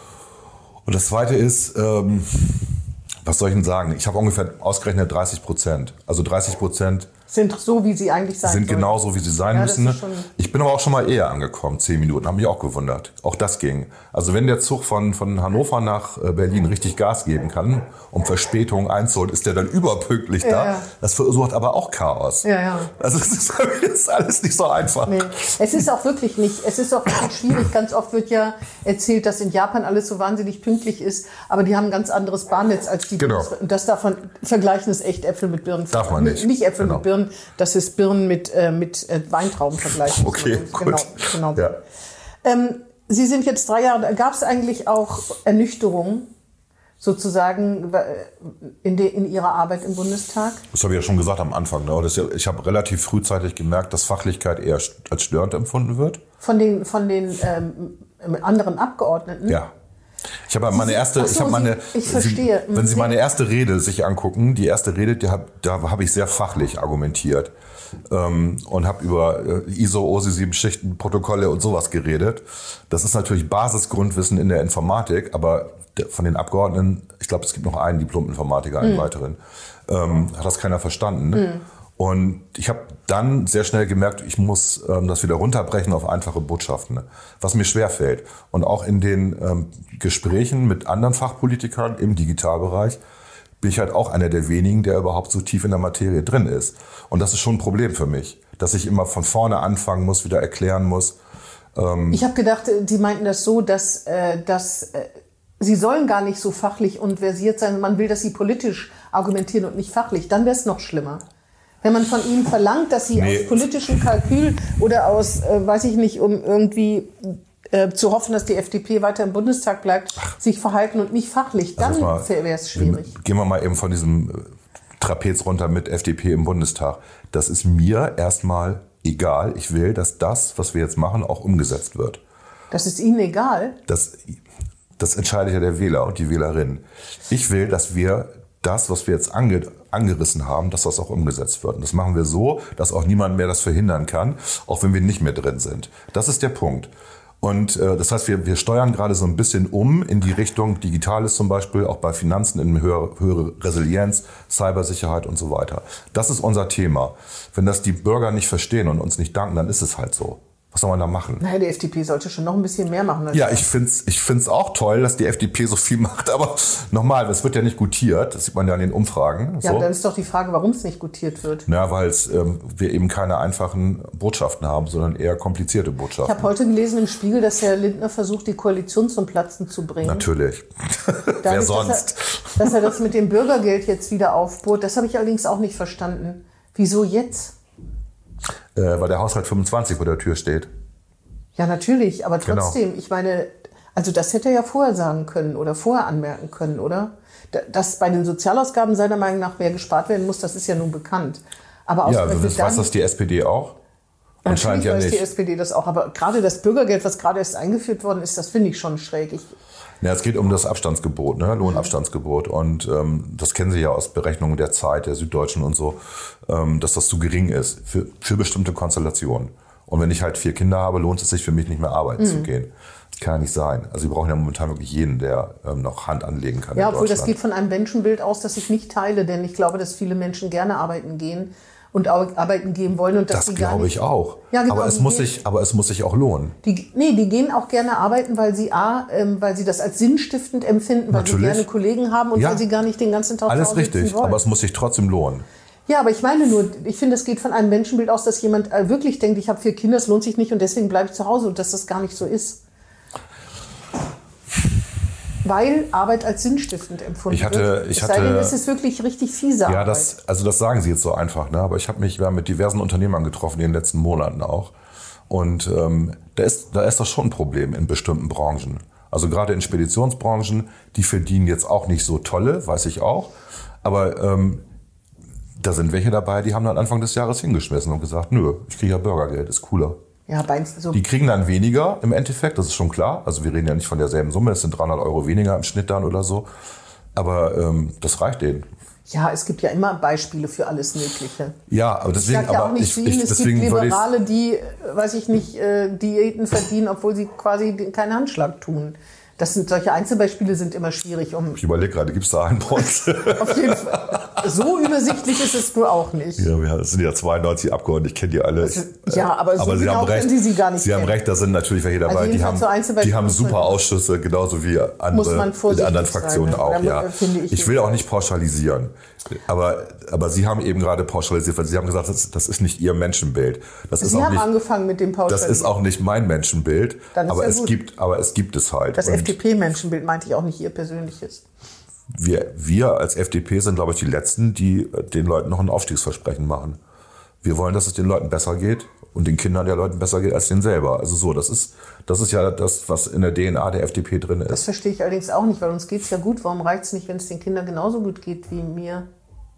Und das zweite ist, ähm, was soll ich denn sagen? Ich habe ungefähr ausgerechnet dreißig Prozent. Also dreißig Prozent sind so, wie sie eigentlich sein Sind sollen. genau so, wie sie sein ja, müssen. Ich bin aber auch schon mal eher angekommen, zehn Minuten, habe mich auch gewundert. Auch das ging. Also wenn der Zug von, von Hannover nach Berlin richtig Gas geben kann, um Verspätung einzuholen, ist der dann überpünktlich ja, da. Ja. Das verursacht aber auch Chaos. Ja, ja. Also es ist, es ist alles nicht so einfach. Nee. Es ist auch wirklich nicht, es ist auch wirklich schwierig. Ganz oft wird ja erzählt, dass in Japan alles so wahnsinnig pünktlich ist, aber die haben ein ganz anderes Bahnnetz als die. Genau. Und das darf man vergleichen, ist echt Äpfel mit Birnen. Darf man nicht. Nicht Äpfel genau. mit Birnen. Das ist Birnen mit, äh, mit äh, Weintrauben vergleichen. Okay, genau, genau. Ja. Ähm, Sie sind jetzt drei Jahre, gab es eigentlich auch Ernüchterung sozusagen in, de, in Ihrer Arbeit im Bundestag? Das habe ich ja schon gesagt am Anfang. Ne? Das, ich habe relativ frühzeitig gemerkt, dass Fachlichkeit eher als störend empfunden wird. Von den, von den ähm, anderen Abgeordneten? Ja. Ich habe meine erste, so, ich habe meine, ich verstehe. Sie, wenn Sie meine erste Rede sich angucken, die erste Rede, die hab, da habe ich sehr fachlich argumentiert ähm, und habe über äh, I S O, O S I sieben Schichten, Protokolle und sowas geredet. Das ist natürlich Basisgrundwissen in der Informatik, aber der, von den Abgeordneten, ich glaube, es gibt noch einen Diplom-Informatiker, einen mhm. weiteren, ähm, hat das keiner verstanden. Ne? Mhm. Und ich habe dann sehr schnell gemerkt, ich muss ähm, das wieder runterbrechen auf einfache Botschaften, ne? Was mir schwerfällt. Und auch in den ähm, Gesprächen mit anderen Fachpolitikern im Digitalbereich bin ich halt auch einer der wenigen, der überhaupt so tief in der Materie drin ist. Und das ist schon ein Problem für mich, dass ich immer von vorne anfangen muss, wieder erklären muss. Ähm ich habe gedacht, Sie meinten das so, dass, äh, dass äh sie sollen gar nicht so fachlich und versiert sein. Man will, dass sie politisch argumentieren und nicht fachlich. Dann wäre es noch schlimmer. Wenn man von ihnen verlangt, dass sie nee. aus politischem Kalkül oder aus, äh, weiß ich nicht, um irgendwie äh, zu hoffen, dass die F D P weiter im Bundestag bleibt, Ach. sich verhalten und nicht fachlich, dann also wäre es schwierig. Gehen wir mal eben von diesem Trapez runter mit F D P im Bundestag. Das ist mir erstmal egal. Ich will, dass das, was wir jetzt machen, auch umgesetzt wird. Das ist Ihnen egal? Das, das entscheidet ja der Wähler und die Wählerin. Ich will, dass wir das, was wir jetzt ange, angerissen haben, dass das auch umgesetzt wird. Und das machen wir so, dass auch niemand mehr das verhindern kann, auch wenn wir nicht mehr drin sind. Das ist der Punkt. Und äh, das heißt, wir, wir steuern gerade so ein bisschen um in die Richtung Digitales zum Beispiel, auch bei Finanzen in höhere, höhere Resilienz, Cybersicherheit und so weiter. Das ist unser Thema. Wenn das die Bürger nicht verstehen und uns nicht danken, dann ist es halt so. Was soll man da machen? Naja, die F D P sollte schon noch ein bisschen mehr machen. Als ja, ich find's, ich find's auch toll, dass die F D P so viel macht. Aber nochmal, es wird ja nicht gutiert. Das sieht man ja in den Umfragen. Ja, so. aber dann ist doch die Frage, warum es nicht gutiert wird. Na, weil ähm, wir eben keine einfachen Botschaften haben, sondern eher komplizierte Botschaften. Ich habe heute gelesen im Spiegel, dass Herr Lindner versucht, die Koalition zum Platzen zu bringen. Natürlich. Wer sonst? Dass er, dass er das mit dem Bürgergeld jetzt wieder aufbohrt. Das habe ich allerdings auch nicht verstanden. Wieso jetzt? Äh, weil der Haushalt fünfundzwanzig vor der Tür steht. Ja, natürlich, aber trotzdem, Genau. Ich meine, also das hätte er ja vorher sagen können oder vorher anmerken können, oder? Dass bei den Sozialausgaben seiner Meinung nach mehr gespart werden muss, das ist ja nun bekannt. Aber ja, also das weiß das die S P D auch? Anscheinend ja nicht. Weiß die S P D das auch, aber gerade das Bürgergeld, was gerade erst eingeführt worden ist, das finde ich schon schräg. Ich Ja, es geht um das Abstandsgebot, ne? Lohnabstandsgebot. Und ähm, das kennen Sie ja aus Berechnungen der Zeit, der Süddeutschen und so, ähm, dass das zu gering ist für, für bestimmte Konstellationen. Und wenn ich halt vier Kinder habe, lohnt es sich für mich nicht mehr arbeiten mhm. zu gehen. Das kann ja nicht sein. Also Sie brauchen ja momentan wirklich jeden, der ähm, noch Hand anlegen kann. Ja, obwohl das geht von einem Menschenbild aus, das ich nicht teile, denn ich glaube, dass viele Menschen gerne arbeiten gehen und arbeiten gehen wollen. Und dass das die gar glaube nicht, ich auch. Ja, genau, aber, es muss sich, aber es muss sich auch lohnen. Die, nee, die gehen auch gerne arbeiten, weil sie A, ähm, weil sie das als sinnstiftend empfinden, weil Natürlich. sie gerne Kollegen haben und ja. weil sie gar nicht den ganzen Tag Alles zu Hause sitzen richtig, wollen. aber es muss sich trotzdem lohnen. Ja, aber ich meine nur, ich finde, es geht von einem Menschenbild aus, dass jemand wirklich denkt, ich habe vier Kinder, es lohnt sich nicht und deswegen bleibe ich zu Hause und dass das gar nicht so ist. Weil Arbeit als sinnstiftend empfunden ich hatte, wird. Ich es sei hatte, denn, es ist wirklich richtig fiese ja, Arbeit. Das, also das sagen Sie jetzt so einfach, ne? Aber ich habe mich ja mit diversen Unternehmern getroffen in den letzten Monaten auch. Und ähm, da ist, da ist das schon ein Problem in bestimmten Branchen. Also gerade in Speditionsbranchen, die verdienen jetzt auch nicht so tolle, weiß ich auch. Aber ähm, da sind welche dabei, die haben dann Anfang des Jahres hingeschmissen und gesagt, nö, ich kriege ja Bürgergeld, ist cooler. Ja, bei, so die kriegen dann weniger im Endeffekt, das ist schon klar. Also wir reden ja nicht von derselben Summe, es sind dreihundert Euro weniger im Schnitt dann oder so. Aber ähm, das reicht denen. Ja, es gibt ja immer Beispiele für alles Mögliche. Ja, aber deswegen, ich sag ja aber auch nicht ich, zu Ihnen, ich, es deswegen gibt Liberale, die, weiß ich nicht, äh, Diäten verdienen, obwohl sie quasi keinen Handschlag tun. Das sind solche Einzelbeispiele sind immer schwierig. Um ich überlege gerade, gibt es da einen bei uns? Auf jeden Fall. So übersichtlich ist es nur auch nicht. Ja, wir sind ja zweiundneunzig Abgeordnete, ich kenne die alle. Also, ja, aber, so aber Sie genau haben recht, Sie sie gar nicht Sie kennen. haben recht, da sind natürlich welche dabei, also die haben, die haben super Ausschüsse, genauso wie andere in anderen Fraktionen sein, auch. Ja. Ich, ich will auch nicht pauschalisieren. Aber, aber Sie haben eben gerade pauschalisiert, weil Sie haben gesagt, das, das ist nicht Ihr Menschenbild. Das Sie ist auch haben nicht, angefangen mit dem Pauschalisieren. Das ist auch nicht mein Menschenbild, Dann ist aber, ja es gut. gibt, aber es gibt es halt. Das Und F D P-Menschenbild meinte ich auch nicht Ihr persönliches. Wir, wir als F D P sind, glaube ich, die Letzten, die den Leuten noch ein Aufstiegsversprechen machen. Wir wollen, dass es den Leuten besser geht und den Kindern der Leuten besser geht als denen selber. Also so, das ist, das ist ja das, was in der D N A der F D P drin ist. Das verstehe ich allerdings auch nicht, weil uns geht's ja gut. Warum reicht's nicht, wenn es den Kindern genauso gut geht wie mir?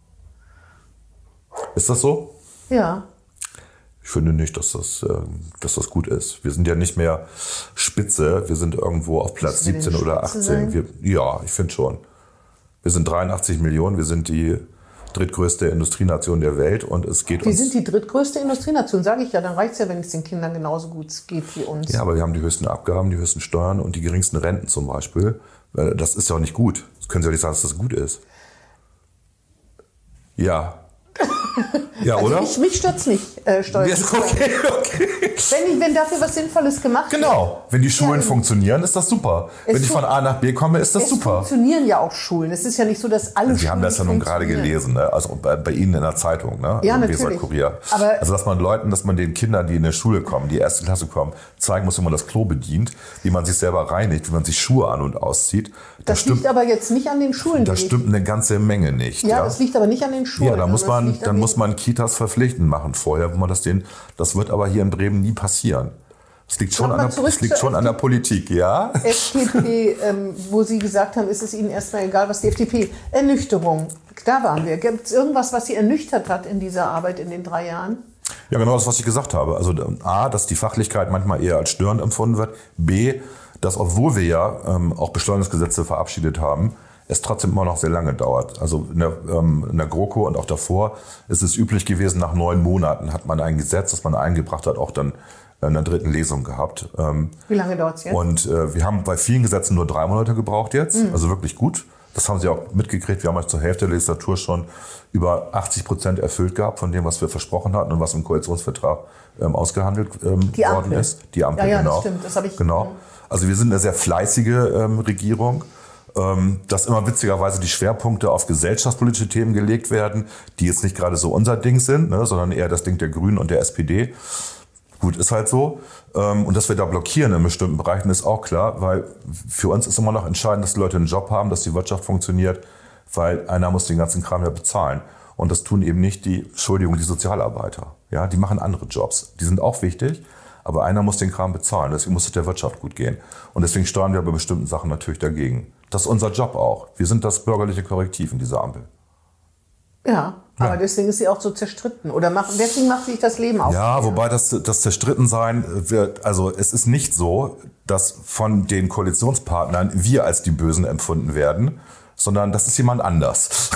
Ist das so? Ja. Ich finde nicht, dass das, dass das gut ist. Wir sind ja nicht mehr Spitze. Wir sind irgendwo auf Platz siebzehn oder achtzehn. Wir, ja, ich finde schon. Wir sind dreiundachtzig Millionen. Wir sind die drittgrößte Industrienation der Welt und es geht wir uns... Wir sind die drittgrößte Industrienation, sage ich ja. Dann reicht's ja, wenn es den Kindern genauso gut geht wie uns. Ja, aber wir haben die höchsten Abgaben, die höchsten Steuern und die geringsten Renten zum Beispiel. Das ist ja auch nicht gut. Das können Sie ja nicht sagen, dass das gut ist. Ja. Ja, also oder? Ich, mich stört's nicht, äh, Steuersicherung. Okay, okay. Wenn, ich, wenn dafür was Sinnvolles gemacht wird. Genau. Wenn die Schulen Ja, funktionieren, ist das super. Es Wenn ich von A nach B komme, ist das es super. funktionieren ja auch Schulen. Es ist ja nicht so, dass alle Sie Schulen haben das ja nun gerade funktionieren. gelesen, ne? Also bei, bei Ihnen in der Zeitung, ne? Ja, Im natürlich. Weser-Kurier. Aber also dass man Leuten, dass man den Kindern, die in der Schule kommen, die erste Klasse kommen, zeigen muss, wie man das Klo bedient, wie man sich selber reinigt, wie man sich Schuhe an und auszieht. das Das stimmt, liegt aber jetzt nicht an den Schulen. das die- stimmt eine ganze Menge nicht. Ja, Ja, das liegt aber nicht an den Schulen. ja da muss sondern man, das liegt an dann den- muss man Kitas verpflichtend machen vorher, wo man das den, das wird aber hier in Bremen nie passieren. Das liegt schon, Nochmal an der, zurück das liegt zur schon an der Politik, ja? F D P, ähm, wo Sie gesagt haben, ist es Ihnen erstmal egal, was die F D P... Ernüchterung, da waren wir. Gibt es irgendwas, was Sie ernüchtert hat in dieser Arbeit in den drei Jahren? Ja, genau das, was ich gesagt habe. Also A, dass die Fachlichkeit manchmal eher als störend empfunden wird. B, dass obwohl wir ja ähm, auch Beschleunigungsgesetze verabschiedet haben, es trotzdem immer noch sehr lange dauert. Also in der, ähm, in der GroKo und auch davor ist es üblich gewesen, nach neun Monaten hat man ein Gesetz, das man eingebracht hat, auch dann in der dritten Lesung gehabt. Ähm, Wie lange dauert es jetzt? Und äh, wir haben bei vielen Gesetzen nur drei Monate gebraucht jetzt, mhm. also wirklich gut. Das haben Sie auch mitgekriegt. Wir haben jetzt zur Hälfte der Legislatur schon über achtzig Prozent erfüllt gehabt von dem, was wir versprochen hatten und was im Koalitionsvertrag ähm, ausgehandelt ähm, Die worden Ampel. ist. Die Ampel, Ja, ja, genau. das stimmt. Das habe ich- Genau. Also wir sind eine sehr fleißige ähm, Regierung, ähm, dass immer witzigerweise die Schwerpunkte auf gesellschaftspolitische Themen gelegt werden, die jetzt nicht gerade so unser Ding sind, ne, sondern eher das Ding der Grünen und der S P D. Gut, ist halt so. Und dass wir da blockieren in bestimmten Bereichen ist auch klar, weil für uns ist immer noch entscheidend, dass die Leute einen Job haben, dass die Wirtschaft funktioniert, weil einer muss den ganzen Kram ja bezahlen. Und das tun eben nicht die, Entschuldigung, die Sozialarbeiter. Ja, die machen andere Jobs. Die sind auch wichtig, aber einer muss den Kram bezahlen. Deswegen muss es der Wirtschaft gut gehen. Und deswegen steuern wir bei bestimmten Sachen natürlich dagegen. Das ist unser Job auch. Wir sind das bürgerliche Korrektiv in dieser Ampel. Ja, aber Ja. deswegen ist sie auch so zerstritten. Oder macht, deswegen macht sich das Leben auf. Ja, wobei das, das Zerstrittensein wird, also es ist nicht so, dass von den Koalitionspartnern wir als die Bösen empfunden werden, sondern das ist jemand anders.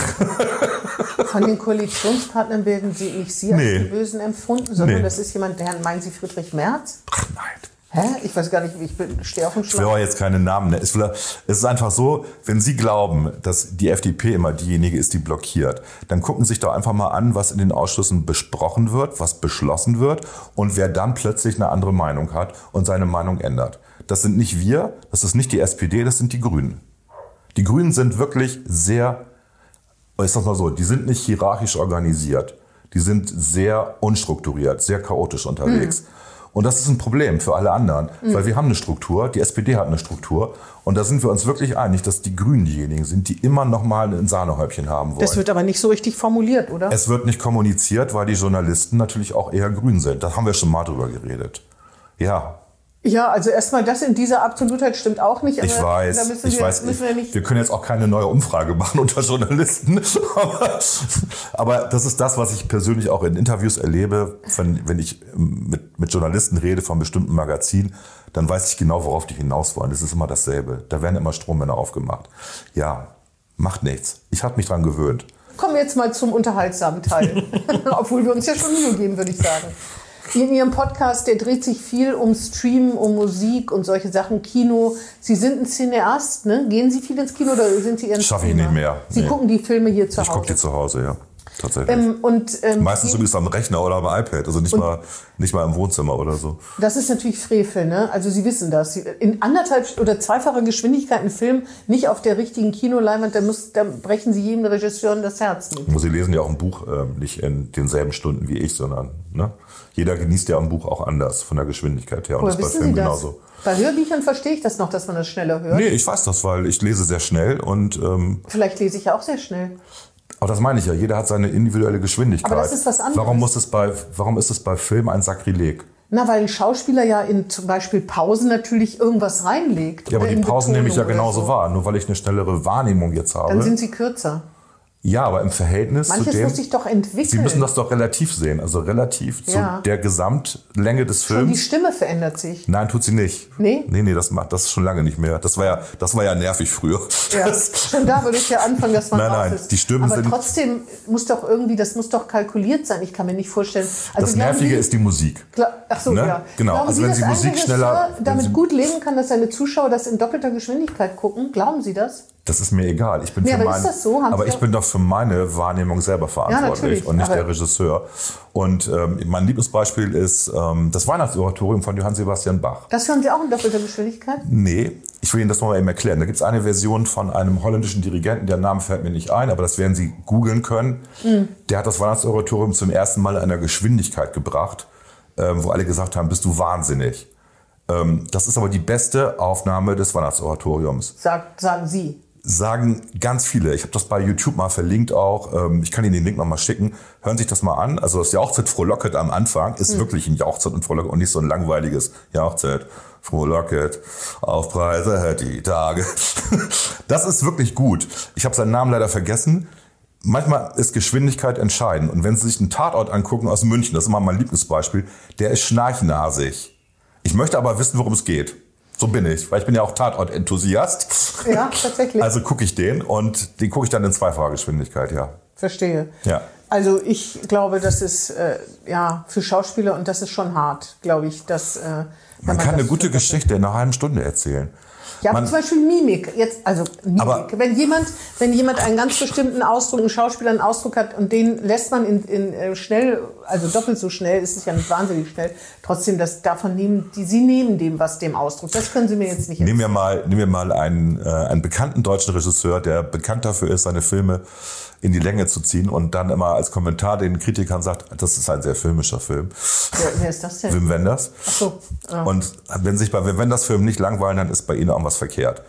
Von den Koalitionspartnern werden Sie nicht Sie Nee. als die Bösen empfunden, sondern Nee. das ist jemand, der meinen Sie Friedrich Merz? Ach nein. Hä? Ich weiß gar nicht, ich bin, stehe auf dem Ich will Schlauch. auch jetzt keine Namen nennen. Es will- es ist einfach so, wenn Sie glauben, dass die F D P immer diejenige ist, die blockiert, dann gucken Sie sich doch einfach mal an, was in den Ausschüssen besprochen wird, was beschlossen wird und wer dann plötzlich eine andere Meinung hat und seine Meinung ändert. Das sind nicht wir, das ist nicht die S P D, das sind die Grünen. Die Grünen sind wirklich sehr, ich sag's mal so, die sind nicht hierarchisch organisiert. Die sind sehr unstrukturiert, sehr chaotisch unterwegs. Und das ist ein Problem für alle anderen, weil wir haben eine Struktur, die S P D hat eine Struktur und da sind wir uns wirklich einig, dass die Grünen diejenigen sind, die immer noch mal ein Sahnehäubchen haben wollen. Das wird aber nicht so richtig formuliert, oder? Es wird nicht kommuniziert, weil die Journalisten natürlich auch eher grün sind. Da haben wir schon mal drüber geredet. Ja, Ja, also erstmal das in dieser Absolutheit stimmt auch nicht. ich aber weiß, da müssen ich wir, weiß, müssen wir nicht. wir können jetzt auch keine neue Umfrage machen unter Journalisten, aber, aber das ist das, was ich persönlich auch in Interviews erlebe, wenn, wenn ich mit, mit Journalisten rede von bestimmten Magazinen, dann weiß ich genau, worauf die hinaus wollen. Das ist immer dasselbe. Da werden immer Strommänner aufgemacht. Ja, macht nichts. Ich habe mich dran gewöhnt. Kommen wir jetzt mal zum unterhaltsamen Teil. Obwohl wir uns ja schon Mühe geben, würde ich sagen. In Ihrem Podcast, der dreht sich viel um Stream, um Musik und solche Sachen, Kino. Sie sind ein Cineast, ne? Gehen Sie viel ins Kino oder sind Sie eher ein Schaffe ich Streamer? nicht mehr. Sie Nee. gucken die Filme hier zu Ich Hause. gucke die zu Hause, ja. Tatsächlich. Ähm, und, ähm, Meistens gehen- übrigens am Rechner oder am iPad, also nicht mal, nicht mal im Wohnzimmer oder so. Das ist natürlich Frevel, ne? Also Sie wissen das. Sie- In anderthalb oder zweifacher Geschwindigkeit einen Film nicht auf der richtigen Kinoleinwand, da, muss, da brechen Sie jedem Regisseur das Herz mit. Sie lesen ja auch ein Buch ähm, nicht in denselben Stunden wie ich, sondern ne? Jeder genießt ja ein Buch auch anders von der Geschwindigkeit her. Und Woher das ist bei wissen Sie Filmen das? genauso. Bei Hörbüchern verstehe ich das noch, dass man das schneller hört. Nee, ich weiß das, weil ich lese sehr schnell und ähm, Vielleicht lese ich ja auch sehr schnell. aber das meine ich ja, jeder hat seine individuelle Geschwindigkeit. Aber das ist was anderes. Warum muss es bei, warum ist es bei Film ein Sakrileg? Na, weil ein Schauspieler ja in zum Beispiel Pausen natürlich irgendwas reinlegt. Ja, aber oder die in Pausen nehme ich ja Betonung oder genauso so. wahr. Nur weil ich eine schnellere Wahrnehmung jetzt habe. Dann sind sie kürzer. Ja, aber im Verhältnis Manches zu dem... muss sich doch entwickeln. Sie müssen das doch relativ sehen, also relativ Ja. zu der Gesamtlänge des Schon die Films. Stimme verändert sich. Nein, tut sie nicht. Nee? Nee, nee, das macht das ist schon lange nicht mehr. Das war ja, das war ja nervig früher. Ja, Das, schon da würde ich ja anfangen, dass man Nein, raus nein, ist. die Stimmen Aber sind- trotzdem muss doch irgendwie, das muss doch kalkuliert sein. Ich kann mir nicht vorstellen. Also das glauben Nervige Sie- ist die Musik. Klar, ach so, Ne? ja. Genau, Glauben also Sie, wenn dass Sie ein Musik Regisseur schneller- wenn damit Sie- gut leben kann, dass seine Zuschauer das in doppelter Geschwindigkeit gucken? Glauben Sie das? Das ist mir egal. Ich bin nee, für aber mein, ist das so? Haben aber Sie ich bin doch für meine Wahrnehmung selber verantwortlich ja, und nicht der Regisseur. Und ähm, mein Lieblingsbeispiel ist ähm, das Weihnachtsoratorium von Johann Sebastian Bach. Das hören Sie auch in doppelter Geschwindigkeit? Nee, ich will Ihnen das mal eben erklären. Da gibt es eine Version von einem holländischen Dirigenten, der Name fällt mir nicht ein, aber das werden Sie googeln können. Mhm. Der hat das Weihnachtsoratorium zum ersten Mal in einer Geschwindigkeit gebracht, ähm, wo alle gesagt haben, bist du wahnsinnig. Ähm, das ist aber die beste Aufnahme des Weihnachtsoratoriums. Sagt, sagen Sie. Sagen ganz viele. Ich habe das bei YouTube mal verlinkt auch. Ich kann Ihnen den Link nochmal schicken. Hören Sie sich das mal an. Also das Jauchzet Frohlocket am Anfang ist hm. wirklich ein Jauchzet und Frohlocket und nicht so ein langweiliges Jauchzet Frohlocket. Auf Preise die Tage. Das ist wirklich gut. Ich habe seinen Namen leider vergessen. Manchmal ist Geschwindigkeit entscheidend. Und wenn Sie sich einen Tatort angucken aus München, das ist immer mein Lieblingsbeispiel, der ist schnarchnasig. Ich möchte aber wissen, worum es geht. So bin ich, weil ich bin ja auch Tatort-Enthusiast. Ja, tatsächlich. Also gucke ich den und den gucke ich dann in zweifacher Geschwindigkeit, ja. Verstehe. Ja. Also ich glaube, das ist äh, ja für Schauspieler und das ist schon hart, glaube ich. Dass, äh, man, man kann eine gute Geschichte in einer halben Stunde erzählen. Ja, man, zum Beispiel Mimik. Jetzt, also Mimik. Aber, wenn jemand, wenn jemand einen ganz bestimmten Ausdruck, ein Schauspieler einen Ausdruck hat und den lässt man in, in äh, schnell, also doppelt so schnell, ist es ja nicht wahnsinnig schnell. Trotzdem, das davon nehmen, die Sie nehmen dem was dem Ausdruck. Das können Sie mir jetzt nicht erzählen. Nehmen wir mal, nehmen wir mal einen, äh, einen bekannten deutschen Regisseur, der bekannt dafür ist, seine Filme in die Länge zu ziehen und dann immer als Kommentar den Kritikern sagt, das ist ein sehr filmischer Film. Wer, wer ist das denn? Wim Wenders. Ach so. Ja. Und wenn sich bei Wim Wenders Filmen nicht langweilen, dann ist bei Ihnen auch was verkehrt.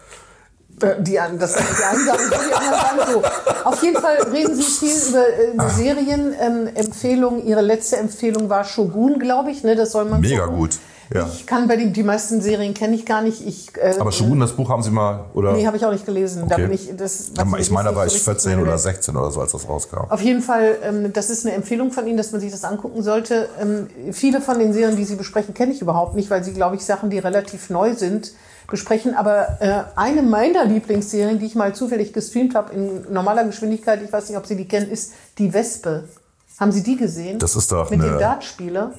Die, das sind die einen sagen so, die anderen sagen so. Auf jeden Fall reden Sie viel über, über Serien. Ähm, Empfehlung, Ihre letzte Empfehlung war Shogun, glaube ich. Ne? Das soll man Mega gucken. gut. Ja. Ich kann bei den, die meisten Serien kenne ich gar nicht. Ich, äh, aber Shogun, das Buch haben Sie mal, oder? Nee, habe ich auch nicht gelesen. Okay. Da bin ich, das, ich meine, da war ich vierzehn oder sechzehn oder so, als das rauskam. Auf jeden Fall, ähm, das ist eine Empfehlung von Ihnen, dass man sich das angucken sollte. Ähm, viele von den Serien, die Sie besprechen, kenne ich überhaupt nicht, weil Sie, glaube ich, Sachen, die relativ neu sind, besprechen. Aber äh, eine meiner Lieblingsserien, die ich mal zufällig gestreamt habe in normaler Geschwindigkeit, ich weiß nicht, ob Sie die kennen, ist Die Wespe. Haben Sie die gesehen? Das ist doch Mit eine... dem Dartspieler?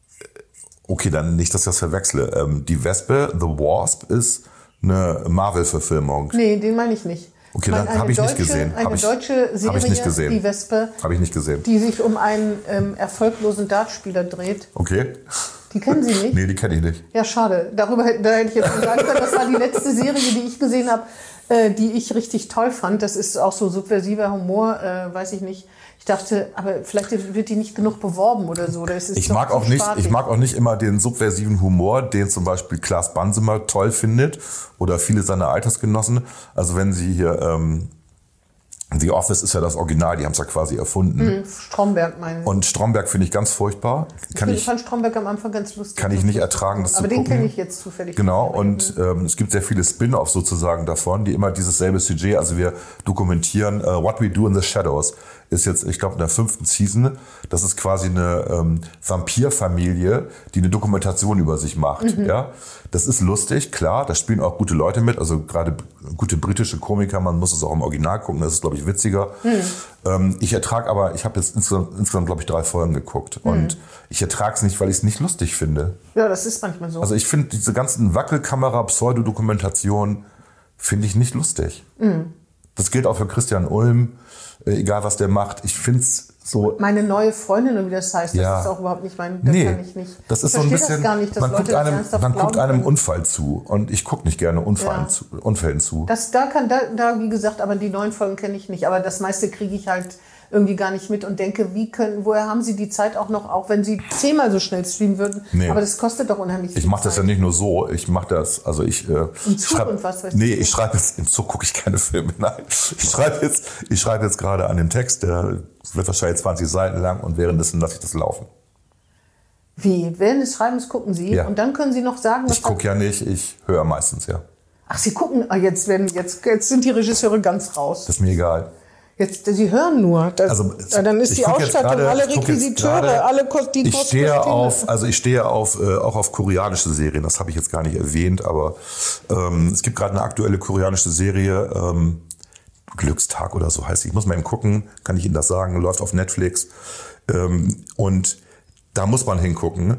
Okay, dann nicht, dass ich das verwechsle. Ähm, die Wespe, The Wasp, ist eine Marvel-Verfilmung. Nee, den meine ich nicht. Okay, dann habe ich nicht gesehen. Eine hab ich, deutsche Serie, hab ich nicht gesehen. Die Wespe, habe ich nicht gesehen. die sich um einen ähm, erfolglosen Dartspieler dreht. Okay. Die kennen Sie nicht? Nee, die kenne ich nicht. Ja, schade. Darüber da hätte ich jetzt sagen können, das war die letzte Serie, die ich gesehen habe, äh, die ich richtig toll fand. Das ist auch so subversiver Humor, äh, weiß ich nicht. Ich dachte, aber vielleicht wird die nicht genug beworben oder so. Oder ist es ich mag auch nicht, ich mag auch nicht immer den subversiven Humor, den zum Beispiel Klaas Bansemer toll findet oder viele seiner Altersgenossen. Also wenn Sie hier ähm, The Office ist ja das Original, die haben es ja quasi erfunden. Mhm, Stromberg meine ich. Und Stromberg finde ich ganz furchtbar. Kann ich ich fand Stromberg am Anfang ganz lustig. Kann ich nicht ertragen, das aber zu den gucken. kenne ich jetzt zufällig. Genau, und ähm, es gibt sehr viele Spin-offs sozusagen davon, die immer dieses selbe Sujet, also wir dokumentieren uh, What We Do in the Shadows, ist jetzt, ich glaube, in der fünften Season. Das ist quasi eine ähm, Vampirfamilie, die eine Dokumentation über sich macht. Mhm. Ja, das ist lustig, klar, da spielen auch gute Leute mit, also gerade gute britische Komiker, man muss es auch im Original gucken, das ist, glaube ich, witziger. Mhm. Ähm, ich ertrage aber, ich habe jetzt insgesamt, insgesamt glaube ich, drei Folgen geguckt. Mhm. Und ich ertrage es nicht, weil ich es nicht lustig finde. Ja, das ist manchmal so. Also ich finde diese ganzen Wackelkamera-Pseudodokumentationen finde ich nicht lustig. Mhm. Das gilt auch für Christian Ulm, egal was der macht. Ich finde es so... Meine neue Freundin, und wie das heißt, ja. das ist auch überhaupt nicht mein... Das nee, kann ich nicht. Das ist ich so ein bisschen... Das gar nicht, dass man Leute guckt einem, man guckt einem können. Unfall zu. Und ich gucke nicht gerne Unfallen ja. zu, Unfällen zu. Das, da, kann, da, da, wie gesagt, aber die neuen Folgen kenne ich nicht. Aber das meiste kriege ich halt irgendwie gar nicht mit und denke, wie können, woher haben Sie die Zeit auch noch, auch wenn Sie zehnmal so schnell streamen würden? Nee. Aber das kostet doch unheimlich viel Ich mache das Zeit. ja nicht nur so, ich mache das, also ich... Äh, Im Zug schreib, und was weiß Nee, ich schreibe jetzt, im Zug gucke ich keine Filme, nein. Ich schreibe jetzt, ich schreibe jetzt gerade an dem Text, der wird wahrscheinlich zwanzig Seiten lang und währenddessen lasse ich das laufen. Wie? Während des Schreibens gucken Sie? Ja. Und dann können Sie noch sagen, was... Ich gucke ja nicht, ich höre meistens, ja. Ach, Sie gucken, jetzt, werden, jetzt, jetzt sind die Regisseure ganz raus. Das ist mir egal. Jetzt, Sie hören nur. Das, also, dann ist die Ausstattung, grade, alle Requisiteure, grade, alle die ich stehe auf, also ich stehe auf, äh, auch auf koreanische Serien. Das habe ich jetzt gar nicht erwähnt, aber ähm, es gibt gerade eine aktuelle koreanische Serie, ähm, Glückstag oder so heißt sie. Ich muss mal eben gucken, kann ich Ihnen das sagen? Läuft auf Netflix ähm, und da muss man hingucken.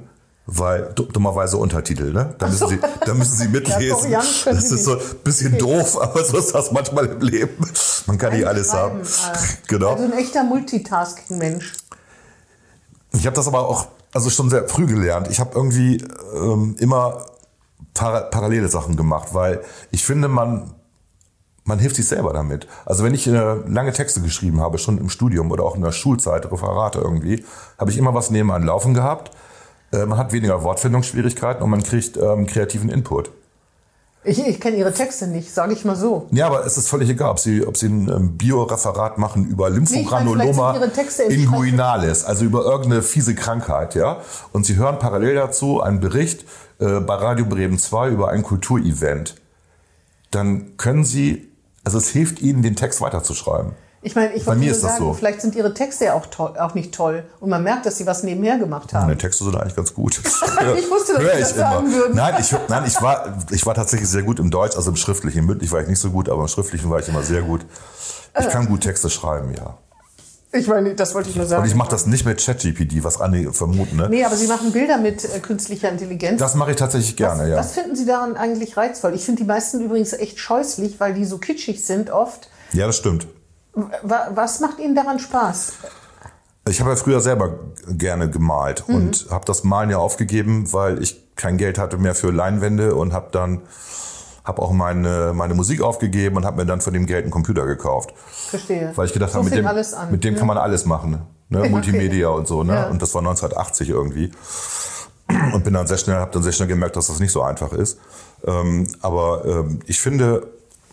Weil, dummerweise Untertitel, ne? Da müssen Sie, da müssen Sie mitlesen. Ja, das ist so ein bisschen okay. Doof, aber so ist das manchmal im Leben. Man kann nicht alles haben. Genau. Also ein echter Multitasking-Mensch. Ich habe das aber auch also schon sehr früh gelernt. Ich habe irgendwie ähm, immer para- parallele Sachen gemacht, weil ich finde, man, man hilft sich selber damit. Also wenn ich äh, lange Texte geschrieben habe, schon im Studium oder auch in der Schulzeit, Referate irgendwie, habe ich immer was nebenan laufen gehabt. Man hat weniger Wortfindungsschwierigkeiten und man kriegt ähm, kreativen Input. Ich, ich kenne Ihre Texte nicht, sage ich mal so. Ja, aber es ist völlig egal, ob Sie, ob Sie ein ähm, Bioreferat machen über Lymphogranuloma nee, inguinalis, also über irgendeine fiese Krankheit, ja. Und Sie hören parallel dazu einen Bericht äh, bei Radio Bremen zwei über ein Kulturevent. Dann können Sie, also es hilft Ihnen, den Text weiterzuschreiben. Ich meine, ich wollte nur sagen, so. Vielleicht sind Ihre Texte ja auch, toll, auch nicht toll. Und man merkt, dass Sie was nebenher gemacht haben. Meine Texte sind eigentlich ganz gut. Ich wusste, dass Sie das sagen würden. Nein, ich, nein ich, war, ich war tatsächlich sehr gut im Deutsch, also im Schriftlichen. Im Mündlichen war ich nicht so gut, aber im Schriftlichen war ich immer sehr gut. Ich kann gut Texte schreiben, ja. Ich meine, das wollte ich nur sagen. Und ich mache das nicht mit ChatGPT, was einige vermuten. Ne? Nee, aber Sie machen Bilder mit äh, künstlicher Intelligenz. Das mache ich tatsächlich gerne, was, ja. Was finden Sie daran eigentlich reizvoll? Ich finde die meisten übrigens echt scheußlich, weil die so kitschig sind oft. Ja, das stimmt. Was macht Ihnen daran Spaß? Ich habe ja früher selber gerne gemalt mhm. und habe das Malen ja aufgegeben, weil ich kein Geld hatte mehr für Leinwände und habe dann habe auch meine meine Musik aufgegeben und habe mir dann von dem Geld einen Computer gekauft. Verstehe. Weil ich gedacht so habe, mit dem, an, mit dem ne? kann man alles machen, ne? Multimedia okay. und so, ne? Ja. Und das war neunzehnhundertachtzig irgendwie. Und bin dann sehr schnell, habe dann sehr schnell gemerkt, dass das nicht so einfach ist. Ähm, aber ähm, ich finde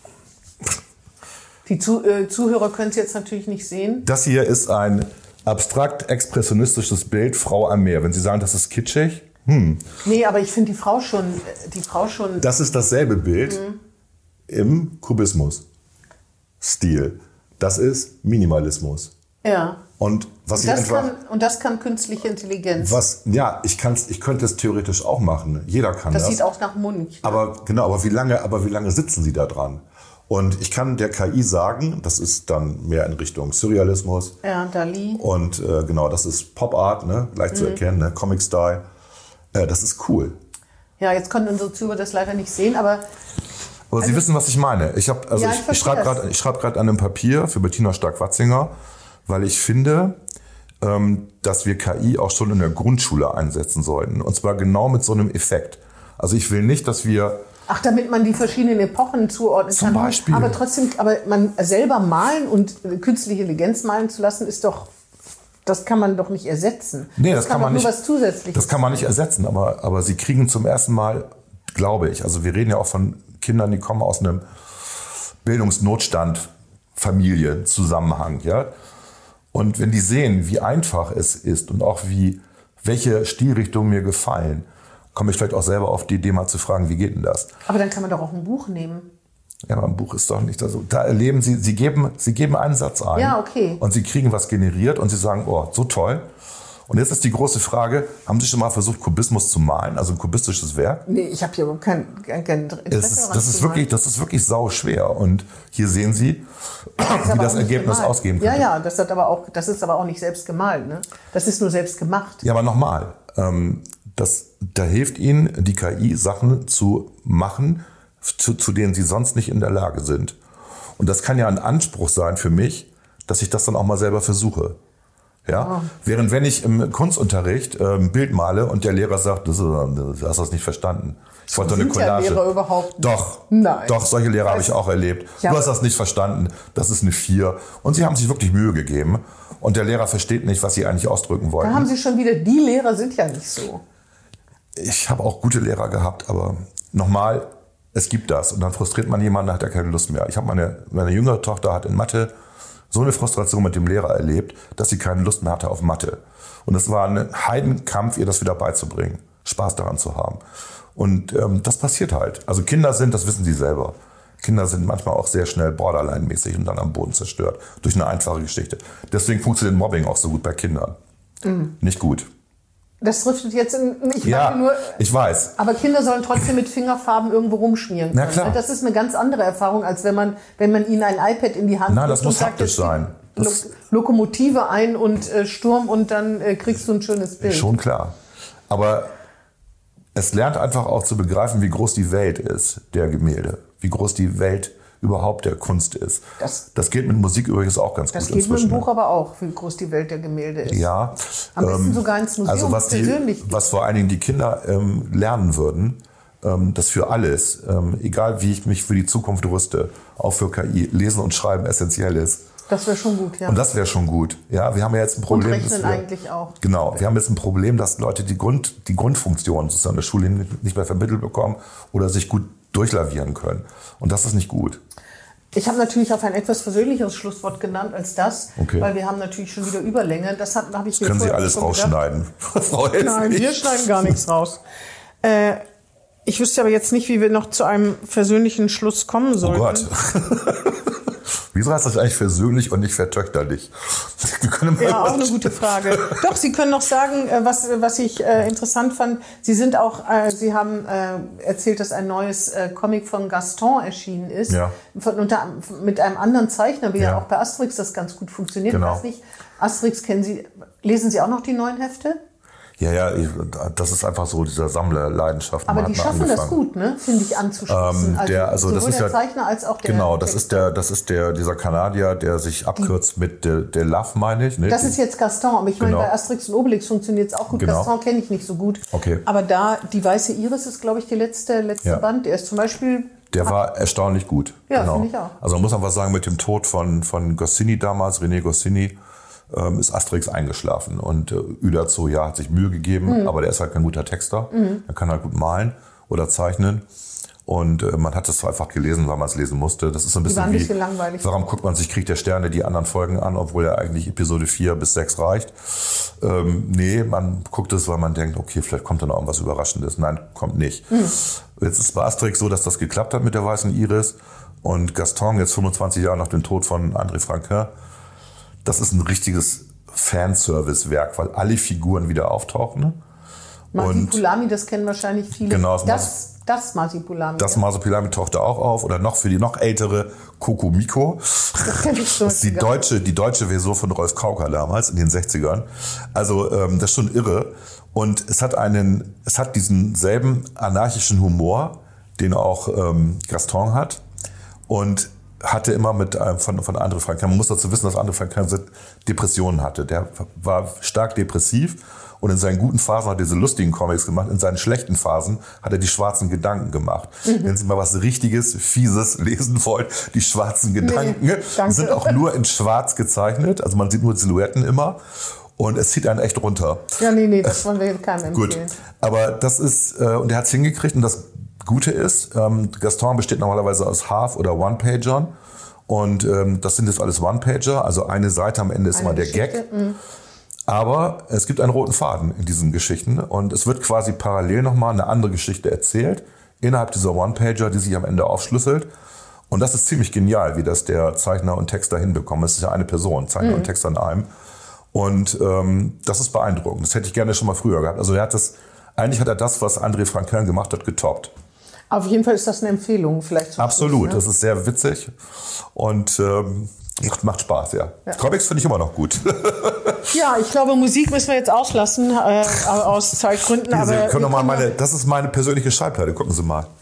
Die Zu- äh, Zuhörer können es jetzt natürlich nicht sehen. Das hier ist ein abstrakt-expressionistisches Bild, Frau am Meer. Wenn Sie sagen, das ist kitschig, hm. Nee, aber ich finde die Frau schon, die Frau schon... Das ist dasselbe Bild mhm. im Kubismus-Stil. Das ist Minimalismus. Ja. Und was und das ich einfach... Kann, und das kann künstliche Intelligenz. Was, ja, ich, kann's, ich könnte es theoretisch auch machen. Jeder kann das. Das sieht auch nach Mund. Ne? Aber genau, aber wie lange, aber wie lange sitzen Sie da dran? Und ich kann der K I sagen, das ist dann mehr in Richtung Surrealismus. Ja, Dali. Und äh, genau, das ist Pop Art, ne, leicht mhm. zu erkennen, ne, Comic Style. Äh, das ist cool. Ja, jetzt konnten unsere Zuhörer das leider nicht sehen, aber... Aber also, Sie wissen, was ich meine. Ich habe, also ja, ich, ich, ich schreibe gerade, ich schreibe gerade an einem Papier für Bettina Stark-Watzinger, weil ich finde, ähm, dass wir K I auch schon in der Grundschule einsetzen sollten. Und zwar genau mit so einem Effekt. Also ich will nicht, dass wir Ach, damit man die verschiedenen Epochen zuordnen Zum kann. Beispiel. Aber trotzdem, aber man selber malen und künstliche Intelligenz malen zu lassen, ist doch, das kann man doch nicht ersetzen. Nee, das, das kann, kann man doch nicht. Nur was Zusätzliches. Das kann man nicht ersetzen, aber, aber sie kriegen zum ersten Mal, glaube ich, also wir reden ja auch von Kindern, die kommen aus einem Bildungsnotstand, Familie, Zusammenhang, ja. Und wenn die sehen, wie einfach es ist und auch wie, welche Stilrichtungen mir gefallen, komme ich vielleicht auch selber auf die Idee, mal zu fragen, wie geht denn das? Aber dann kann man doch auch ein Buch nehmen. Ja, aber ein Buch ist doch nicht so. Da erleben Sie, Sie geben, Sie geben einen Satz ein. Ja, okay. Und Sie kriegen was generiert und Sie sagen, oh, so toll. Und jetzt ist die große Frage, haben Sie schon mal versucht, Kubismus zu malen, also ein kubistisches Werk? Nee, ich habe hier überhaupt kein, kein, kein Interesse es ist, das ist wirklich, das ist wirklich sau schwer. Und hier sehen Sie, das wie das Ergebnis gemalt. Ausgehen könnte. Ja, ja, das hat aber auch, das ist aber auch nicht selbst gemalt, ne? Das ist nur selbst gemacht. Ja, aber nochmal, ähm, das, da hilft Ihnen die K I, Sachen zu machen, zu, zu denen Sie sonst nicht in der Lage sind. Und das kann ja ein Anspruch sein für mich, dass ich das dann auch mal selber versuche. Ja? Oh. Während wenn ich im Kunstunterricht äh, ein Bild male und der Lehrer sagt, das ist, du hast das nicht verstanden. Ich wollte eine Collage. Ja Lehrer überhaupt nicht. Doch, Nein. doch, solche Lehrer habe ich auch erlebt. Du hast das nicht verstanden, das ist eine vier. Und sie haben sich wirklich Mühe gegeben. Und der Lehrer versteht nicht, was sie eigentlich ausdrücken wollten. Da haben Sie schon wieder, die Lehrer sind ja nicht so. Ich habe auch gute Lehrer gehabt, aber nochmal, es gibt das. Und dann frustriert man jemanden, dann hat er keine Lust mehr. Ich habe meine, meine jüngere Tochter hat in Mathe so eine Frustration mit dem Lehrer erlebt, dass sie keine Lust mehr hatte auf Mathe. Und es war ein Heidenkampf, ihr das wieder beizubringen, Spaß daran zu haben. Und ähm, das passiert halt. Also Kinder sind, das wissen sie selber, Kinder sind manchmal auch sehr schnell Borderline-mäßig und dann am Boden zerstört durch eine einfache Geschichte. Deswegen funktioniert Mobbing auch so gut bei Kindern. Mhm. Nicht gut. Das driftet jetzt in, ich ja, nur, ich weiß. Aber Kinder sollen trotzdem mit Fingerfarben irgendwo rumschmieren können. Na klar. Das ist eine ganz andere Erfahrung, als wenn man, wenn man ihnen ein iPad in die Hand Nein, das muss sagt, haptisch sein. Lo- Lokomotive ein und äh, Sturm und dann äh, kriegst du ein schönes Bild. Schon klar. Aber es lernt einfach auch zu begreifen, wie groß die Welt ist, der Gemälde. Wie groß die Welt überhaupt der Kunst ist. Das, das geht mit Musik übrigens auch ganz das gut geht inzwischen. mit dem Buch aber auch, wie groß die Welt der Gemälde ist. Ja. Am besten ähm, sogar ins Museum also was persönlich. Die, was vor allen Dingen die Kinder ähm, lernen würden, ähm, das für alles, ähm, egal wie ich mich für die Zukunft rüste, auch für K I, Lesen und Schreiben essentiell ist. Das wäre schon gut, ja. Und das wäre schon gut. Ja, wir haben ja jetzt ein Problem. Und Rechnen wir, eigentlich auch. Genau, wir haben jetzt ein Problem, dass Leute die Grund, die Grundfunktionen sozusagen in der Schule nicht mehr vermittelt bekommen oder sich gut durchlavieren können. Und das ist nicht gut. Ich habe natürlich auf ein etwas versöhnlicheres Schlusswort genannt als das, okay. weil wir haben natürlich schon wieder Überlänge. Das habe hab ich das können Sie alles rausschneiden. Frau Nein, wir schneiden gar nichts raus. Äh, ich wüsste aber jetzt nicht, wie wir noch zu einem versöhnlichen Schluss kommen sollten. Oh Gott. Wieso heißt das eigentlich versöhnlich und nicht vertöchterlich? Wir können mal ja, auch eine gute Frage. Doch, Sie können noch sagen, was, was ich äh, interessant fand. Sie sind auch, äh, Sie haben äh, erzählt, dass ein neues äh, Comic von Gaston erschienen ist. Ja. Von, unter, mit einem anderen Zeichner, wie ja. ja auch bei Asterix das ganz gut funktioniert. Genau. Ich weiß nicht, Asterix kennen Sie, lesen Sie auch noch die neuen Hefte? Ja, ja, das ist einfach so dieser Sammlerleidenschaft. Aber die schaffen das gut, ne? Finde ich, anzuschließen. Ähm, der, also, also das ist der ja, Zeichner als auch der genau, das Texter. ist der, das ist der, dieser Kanadier, der sich abkürzt mit der, der Love, meine ich. Ne? Das ist jetzt Gaston, aber ich meine, genau. bei Asterix und Obelix funktioniert es auch gut. Genau. Gaston kenne ich nicht so gut. Okay. Aber da, die Weiße Iris ist, glaube ich, die letzte, letzte ja. Band. Der ist zum Beispiel... Der war erstaunlich gut. Ja, genau. finde ich auch. Also man muss einfach sagen, mit dem Tod von, von Goscinny damals, René Goscinny, ähm, ist Asterix eingeschlafen. Und äh, Uderzo, ja, hat sich Mühe gegeben, mhm. aber der ist halt kein guter Texter. Mhm. Er kann halt gut malen oder zeichnen. Und äh, man hat es einfach gelesen, weil man es lesen musste. Das ist so ein bisschen, ein bisschen wie, langweilig. Warum guckt man sich Krieg der Sterne die anderen Folgen an, obwohl ja eigentlich Episode vier bis sechs reicht? Ähm, nee, man guckt es, weil man denkt, okay, vielleicht kommt da noch irgendwas Überraschendes. Nein, kommt nicht. Mhm. Jetzt ist bei Asterix so, dass das geklappt hat mit der Weißen Iris. Und Gaston, jetzt fünfundzwanzig Jahre nach dem Tod von André Franquin, das ist ein richtiges Fanservice-Werk, weil alle Figuren wieder auftauchen. Ne? Masipulami, das kennen wahrscheinlich viele. Genau, das Das Masipulami. Das Masipulami tauchte auch auf. Oder noch für die noch ältere Coco Miko. Das kenn ich so. Das ist die deutsche, die deutsche Version von Rolf Kauka damals in den sechzigern. Also ähm, das ist schon irre. Und es hat einen, es hat diesen selben anarchischen Humor, den auch ähm, Gaston hat. Und hatte immer mit einem von, von André Franquin. Man muss dazu wissen, dass André Franquin Depressionen hatte. Der war stark depressiv. Und in seinen guten Phasen hat er diese lustigen Comics gemacht. In seinen schlechten Phasen hat er die schwarzen Gedanken gemacht. Mhm. Wenn Sie mal was Richtiges, Fieses lesen wollen, die schwarzen Gedanken nee, sind auch nur in schwarz gezeichnet. Also man sieht nur Silhouetten immer. Und es zieht einen echt runter. Ja, nee, nee, das wollen wir keinem empfehlen. Gut, aber das ist, äh, und er hat es hingekriegt. Und das Gute ist, ähm, Gaston besteht normalerweise aus Half- oder One-Pagern. Und ähm, das sind jetzt alles One-Pager. Also eine Seite am Ende ist eine immer der Geschichte. Gag. Mhm. Aber es gibt einen roten Faden in diesen Geschichten und es wird quasi parallel nochmal eine andere Geschichte erzählt, innerhalb dieser One-Pager, die sich am Ende aufschlüsselt. Und das ist ziemlich genial, wie das der Zeichner und Texter hinbekommen. Es ist ja eine Person, Zeichner mhm. und Texter in einem. Und ähm, das ist beeindruckend. Das hätte ich gerne schon mal früher gehabt. Also er hat das, eigentlich hat er das, was André Franquin gemacht hat, getoppt. Auf jeden Fall ist das eine Empfehlung, vielleicht. Absolut, ne? Das ist sehr witzig und ähm, macht, macht Spaß, ja. ja. Comics finde ich immer noch gut. Ja, ich glaube, Musik müssen wir jetzt auslassen, äh, aus Zeitgründen. Hier, Sie aber können doch mal meine, das ist meine persönliche Schallplatte, gucken Sie mal.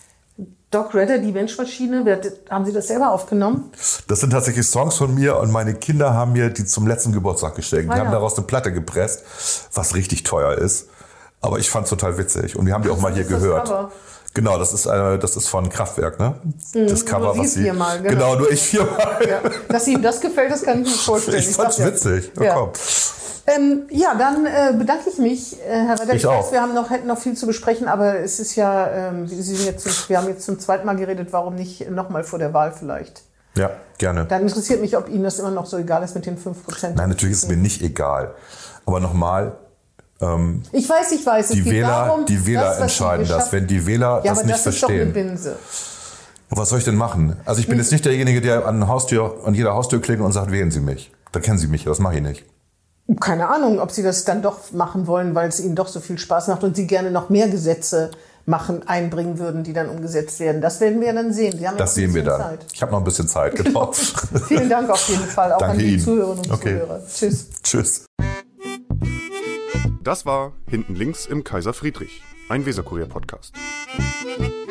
Doc Redder, die Menschmaschine, haben Sie das selber aufgenommen? Das sind tatsächlich Songs von mir und meine Kinder haben mir die zum letzten Geburtstag geschenkt. Ah, die ja. haben daraus eine Platte gepresst, was richtig teuer ist. Aber ich fand es total witzig und wir haben die auch mal hier gehört. Cover. Genau, das ist äh, das ist von Kraftwerk, ne? Das mhm, Cover, nur was Sie viermal, genau. genau, nur ich viermal. Ja. Dass Ihnen das gefällt, das kann ich mir vorstellen. Ich, ich fand's witzig. Ja, ja. komm. Ähm, ja, dann äh, bedanke ich mich, äh, Herr Redder. Ich, ich auch. weiß, wir haben noch, hätten noch viel zu besprechen, aber es ist ja, ähm, Sie sind jetzt, wir haben jetzt zum zweiten Mal geredet, warum nicht nochmal vor der Wahl vielleicht? Ja, gerne. Dann interessiert mich, ob Ihnen das immer noch so egal ist mit den fünf Prozent. Nein, natürlich ist es mir nicht egal. Aber nochmal, ähm, ich weiß, ich weiß. Es die geht Wähler, darum, die Wähler das, entscheiden das. Wenn die Wähler ja, das aber nicht das verstehen. Ist doch eine Binse. Was soll ich denn machen? Also ich bin jetzt nicht derjenige, der an Haustür, an jeder Haustür klingelt und sagt, wählen Sie mich. Da kennen Sie mich, das mache ich nicht. Keine Ahnung, ob Sie das dann doch machen wollen, weil es Ihnen doch so viel Spaß macht und Sie gerne noch mehr Gesetze machen, einbringen würden, die dann umgesetzt werden. Das werden wir dann sehen. Sie haben das sehen wir dann. Zeit. Ich habe noch ein bisschen Zeit, genau. Vielen Dank auf jeden Fall, auch Danke an die Ihnen. Zuhörerinnen und okay. Zuhörer. Tschüss. Tschüss. Das war Hinten links im Kaiser Friedrich, ein Weserkurier-Podcast.